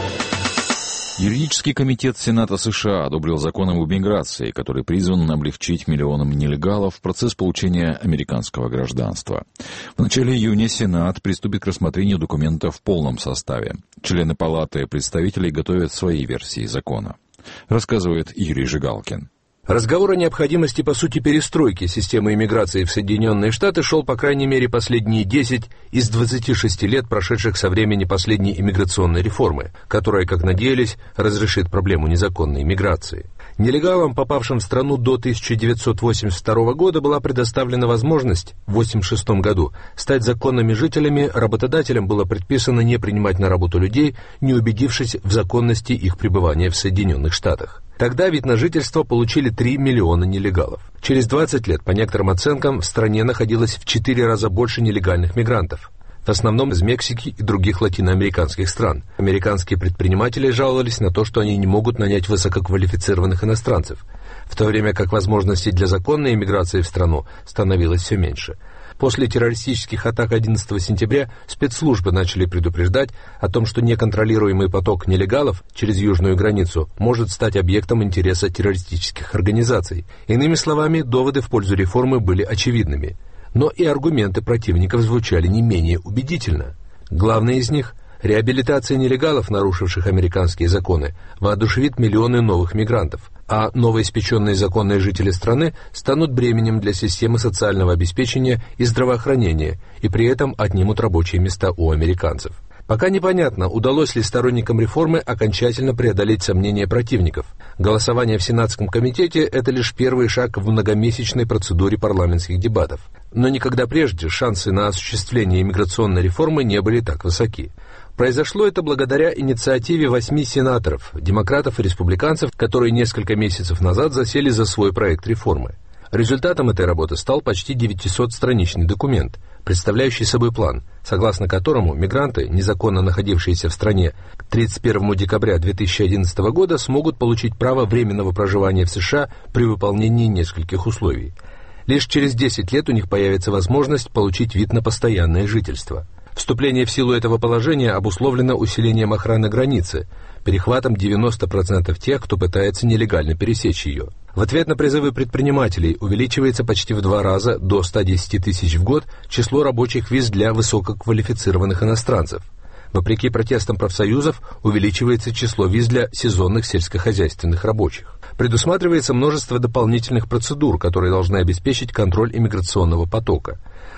Юридический комитет Сената США одобрил закон об иммиграции, который призван облегчить миллионам нелегалов процесс получения американского гражданства. В начале июня Сенат приступит к рассмотрению документа в полном составе. Члены Палаты представителей готовят свои версии закона. Рассказывает Юрий Жигалкин. Разговор о необходимости, по сути, перестройки системы иммиграции в Соединенные Штаты шел, по крайней мере, последние десять из двадцати шести лет, прошедших со времени последней иммиграционной реформы, которая, как надеялись, разрешит проблему незаконной иммиграции. Нелегалам, попавшим в страну до тысяча девятьсот восемьдесят второго года, была предоставлена возможность в восемьдесят шестом году стать законными жителями, работодателям было предписано не принимать на работу людей, не убедившись в законности их пребывания в Соединенных Штатах. Тогда вид на жительство получили три миллиона нелегалов. Через двадцать лет, по некоторым оценкам, в стране находилось в четыре раза больше нелегальных мигрантов, в основном из Мексики и других латиноамериканских стран. Американские предприниматели жаловались на то, что они не могут нанять высококвалифицированных иностранцев, в то время как возможностей для законной иммиграции в страну становилось все меньше. После террористических атак одиннадцатого сентября спецслужбы начали предупреждать о том, что неконтролируемый поток нелегалов через южную границу может стать объектом интереса террористических организаций. Иными словами, доводы в пользу реформы были очевидными. Но и аргументы противников звучали не менее убедительно. Главный из них – реабилитация нелегалов, нарушивших американские законы, воодушевит миллионы новых мигрантов, а новоиспеченные законные жители страны станут бременем для системы социального обеспечения и здравоохранения, и при этом отнимут рабочие места у американцев. Пока непонятно, удалось ли сторонникам реформы окончательно преодолеть сомнения противников. Голосование в Сенатском комитете – это лишь первый шаг в многомесячной процедуре парламентских дебатов. Но никогда прежде шансы на осуществление иммиграционной реформы не были так высоки. Произошло это благодаря инициативе восьми сенаторов, демократов и республиканцев, которые несколько месяцев назад засели за свой проект реформы. Результатом этой работы стал почти девятисотстраничный документ, представляющий собой план, согласно которому мигранты, незаконно находившиеся в стране к тридцать первому декабря две тысячи одиннадцатого года, смогут получить право временного проживания в США при выполнении нескольких условий. Лишь через десять лет у них появится возможность получить вид на постоянное жительство. Вступление в силу этого положения обусловлено усилением охраны границы, перехватом девяноста процентов тех, кто пытается нелегально пересечь ее. В ответ на призывы предпринимателей увеличивается почти в два раза, до ста десяти тысяч в год, число рабочих виз для высококвалифицированных иностранцев. Вопреки протестам профсоюзов, увеличивается число виз для сезонных сельскохозяйственных рабочих. Предусматривается множество дополнительных процедур, которые должны обеспечить контроль иммиграционного потока.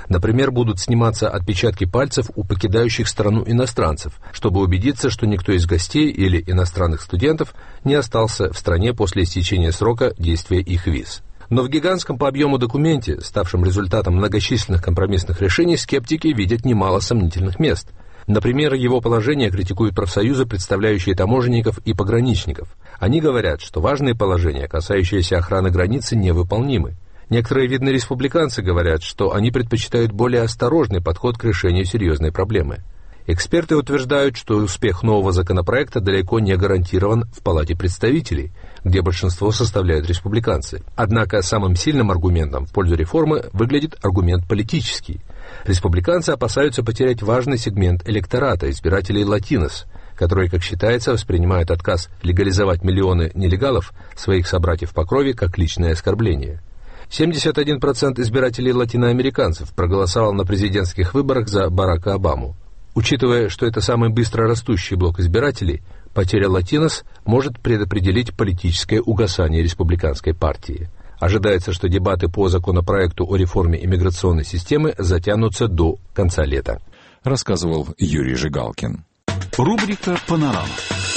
Например, будут сниматься отпечатки пальцев у покидающих страну иностранцев, чтобы убедиться, что никто из гостей или иностранных студентов не остался в стране после истечения срока действия их виз. Но в гигантском по объему документе, ставшем результатом многочисленных компромиссных решений, скептики видят немало сомнительных мест. Например, его положение критикуют профсоюзы, представляющие таможенников и пограничников. Они говорят, что важные положения, касающиеся охраны границы, невыполнимы. Некоторые видные республиканцы говорят, что они предпочитают более осторожный подход к решению серьезной проблемы. Эксперты утверждают, что успех нового законопроекта далеко не гарантирован в Палате представителей, где большинство составляют республиканцы. Однако самым сильным аргументом в пользу реформы выглядит аргумент политический. Республиканцы опасаются потерять важный сегмент электората, избирателей латинос, которые, как считается, воспринимают отказ легализовать миллионы нелегалов, своих собратьев по крови, как личное оскорбление. семьдесят один процент избирателей латиноамериканцев проголосовал на президентских выборах за Барака Обаму. Учитывая, что это самый быстро растущий блок избирателей, потеря латинос может предопределить политическое угасание республиканской партии. Ожидается, что дебаты по законопроекту о реформе иммиграционной системы затянутся до конца лета. Рассказывал Юрий Жигалкин. Рубрика «Панорама».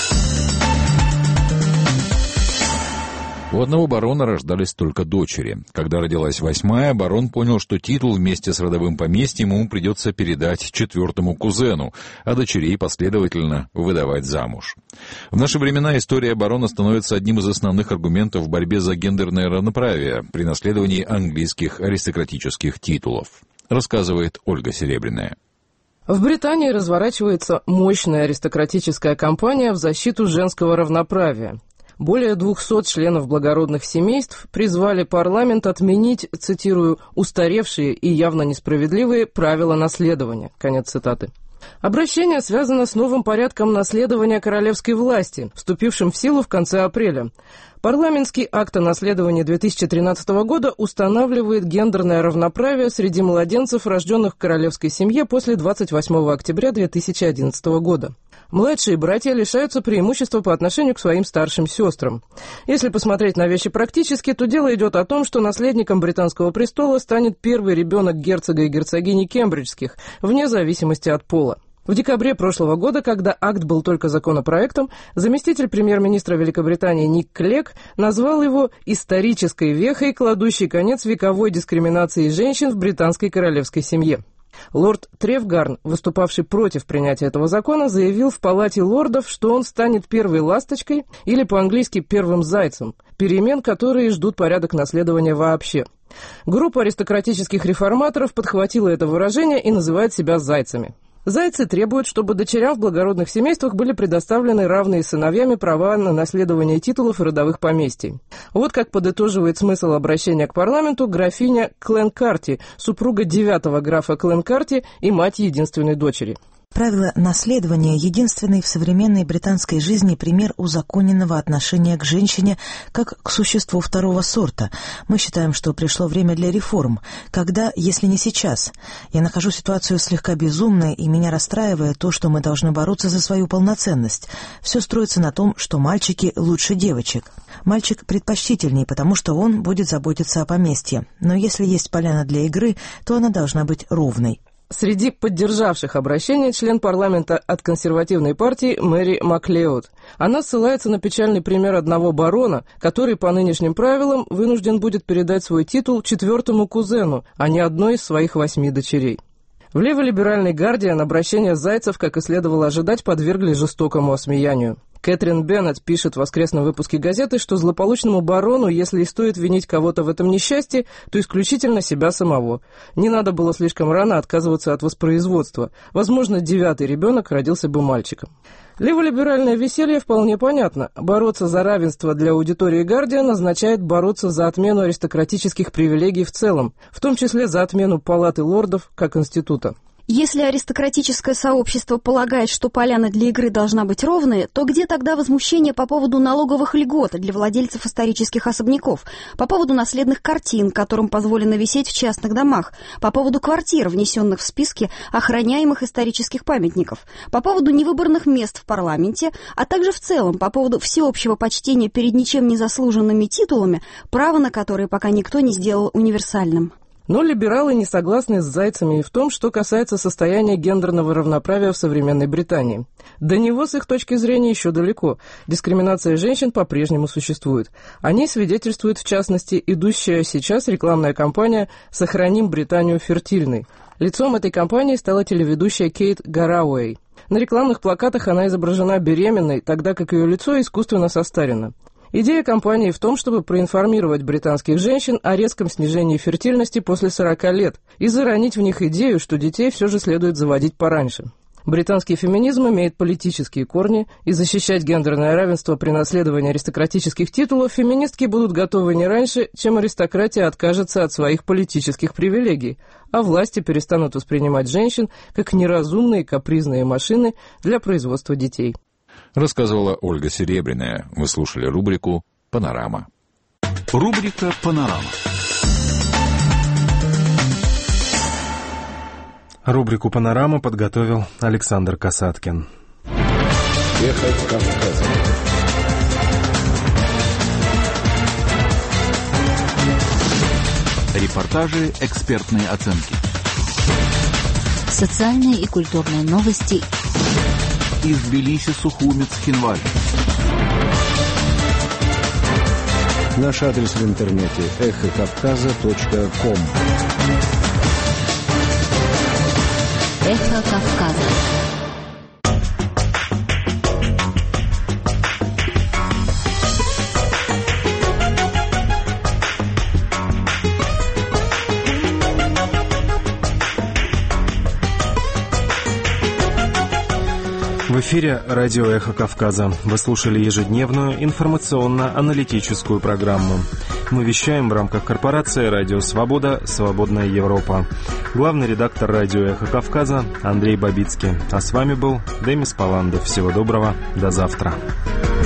У одного барона рождались только дочери. Когда родилась восьмая, барон понял, что титул вместе с родовым поместьем ему придется передать четвертому кузену, а дочерей последовательно выдавать замуж. В наши времена история барона становится одним из основных аргументов в борьбе за гендерное равноправие при наследовании английских аристократических титулов, рассказывает Ольга Серебряная. В Британии разворачивается мощная аристократическая кампания в защиту женского равноправия. Более двухсот членов благородных семейств призвали парламент отменить, цитирую, «устаревшие и явно несправедливые правила наследования». Конец цитаты. Обращение связано с новым порядком наследования королевской власти, вступившим в силу в конце апреля. Парламентский акт о наследовании две тысячи тринадцатого года устанавливает гендерное равноправие среди младенцев, рожденных в королевской семье после двадцать восьмого октября две тысячи одиннадцатого года. Младшие братья лишаются преимущества по отношению к своим старшим сестрам. Если посмотреть на вещи практически, то дело идет о том, что наследником британского престола станет первый ребенок герцога и герцогини Кембриджских, вне зависимости от пола. В декабре прошлого года, когда акт был только законопроектом, заместитель премьер-министра Великобритании Ник Клег назвал его «исторической вехой, кладущей конец вековой дискриминации женщин в британской королевской семье». Лорд Тревгарн, выступавший против принятия этого закона, заявил в Палате лордов, что он станет первой ласточкой, или по-английски первым зайцем, перемен, которые ждут порядок наследования вообще. Группа аристократических реформаторов подхватила это выражение и называет себя зайцами. Зайцы требуют, чтобы дочерям в благородных семействах были предоставлены равные с сыновьями права на наследование титулов и родовых поместий. Вот как подытоживает смысл обращения к парламенту графиня Кленкарти, супруга девятого графа Кленкарти и мать единственной дочери. Правило наследования – единственный в современной британской жизни пример узаконенного отношения к женщине как к существу второго сорта. Мы считаем, что пришло время для реформ. Когда, если не сейчас? Я нахожу ситуацию слегка безумной, и меня расстраивает то, что мы должны бороться за свою полноценность. Все строится на том, что мальчики лучше девочек. Мальчик предпочтительней, потому что он будет заботиться о поместье. Но если есть поляна для игры, то она должна быть ровной. Среди поддержавших обращение член парламента от консервативной партии Мэри Маклеод. Она ссылается на печальный пример одного барона, который по нынешним правилам вынужден будет передать свой титул четвертому кузену, а не одной из своих восьми дочерей. В леволиберальной «Гардиан» обращение зайцев, как и следовало ожидать, подвергли жестокому осмеянию. Кэтрин Беннет пишет в воскресном выпуске газеты, что злополучному барону, если и стоит винить кого-то в этом несчастье, то исключительно себя самого. Не надо было слишком рано отказываться от воспроизводства. Возможно, девятый ребенок родился бы мальчиком. Леволиберальное веселье вполне понятно. Бороться за равенство для аудитории «Гардиан» означает бороться за отмену аристократических привилегий в целом, в том числе за отмену Палаты лордов как института. Если аристократическое сообщество полагает, что поляна для игры должна быть ровной, то где тогда возмущение по поводу налоговых льгот для владельцев исторических особняков, по поводу наследных картин, которым позволено висеть в частных домах, по поводу квартир, внесенных в списки охраняемых исторических памятников, по поводу невыборных мест в парламенте, а также в целом по поводу всеобщего почтения перед ничем не заслуженными титулами, право на которые пока никто не сделал универсальным? Но либералы не согласны с Зайцами и в том, что касается состояния гендерного равноправия в современной Британии. До него, с их точки зрения, еще далеко. Дискриминация женщин по-прежнему существует. О ней свидетельствует, в частности, идущая сейчас рекламная кампания «Сохраним Британию фертильной». Лицом этой кампании стала телеведущая Кейт Гарауэй. На рекламных плакатах она изображена беременной, тогда как ее лицо искусственно состарено. Идея кампании в том, чтобы проинформировать британских женщин о резком снижении фертильности после сорока лет и заронить в них идею, что детей все же следует заводить пораньше. Британский феминизм имеет политические корни, и защищать гендерное равенство при наследовании аристократических титулов феминистки будут готовы не раньше, чем аристократия откажется от своих политических привилегий, а власти перестанут воспринимать женщин как неразумные капризные машины для производства детей. Рассказывала Ольга Серебряная. Вы слушали рубрику «Панорама». Рубрика «Панорама». Рубрику «Панорама» подготовил Александр Касаткин. Эхо Кавказа. Репортажи, экспертные оценки. Социальные и культурные новости. Из Тбилиси, Сухуми, Цхинвали. Наш адрес в интернете эхо кавказа точка ком. Эхо Кавказа. В эфире радио «Эхо Кавказа». Вы слушали ежедневную информационно-аналитическую программу. Мы вещаем в рамках корпорации «Радио Свобода. Свободная Европа». Главный редактор радио «Эхо Кавказа» Андрей Бабицкий. А с вами был Демис Паландов. Всего доброго. До завтра.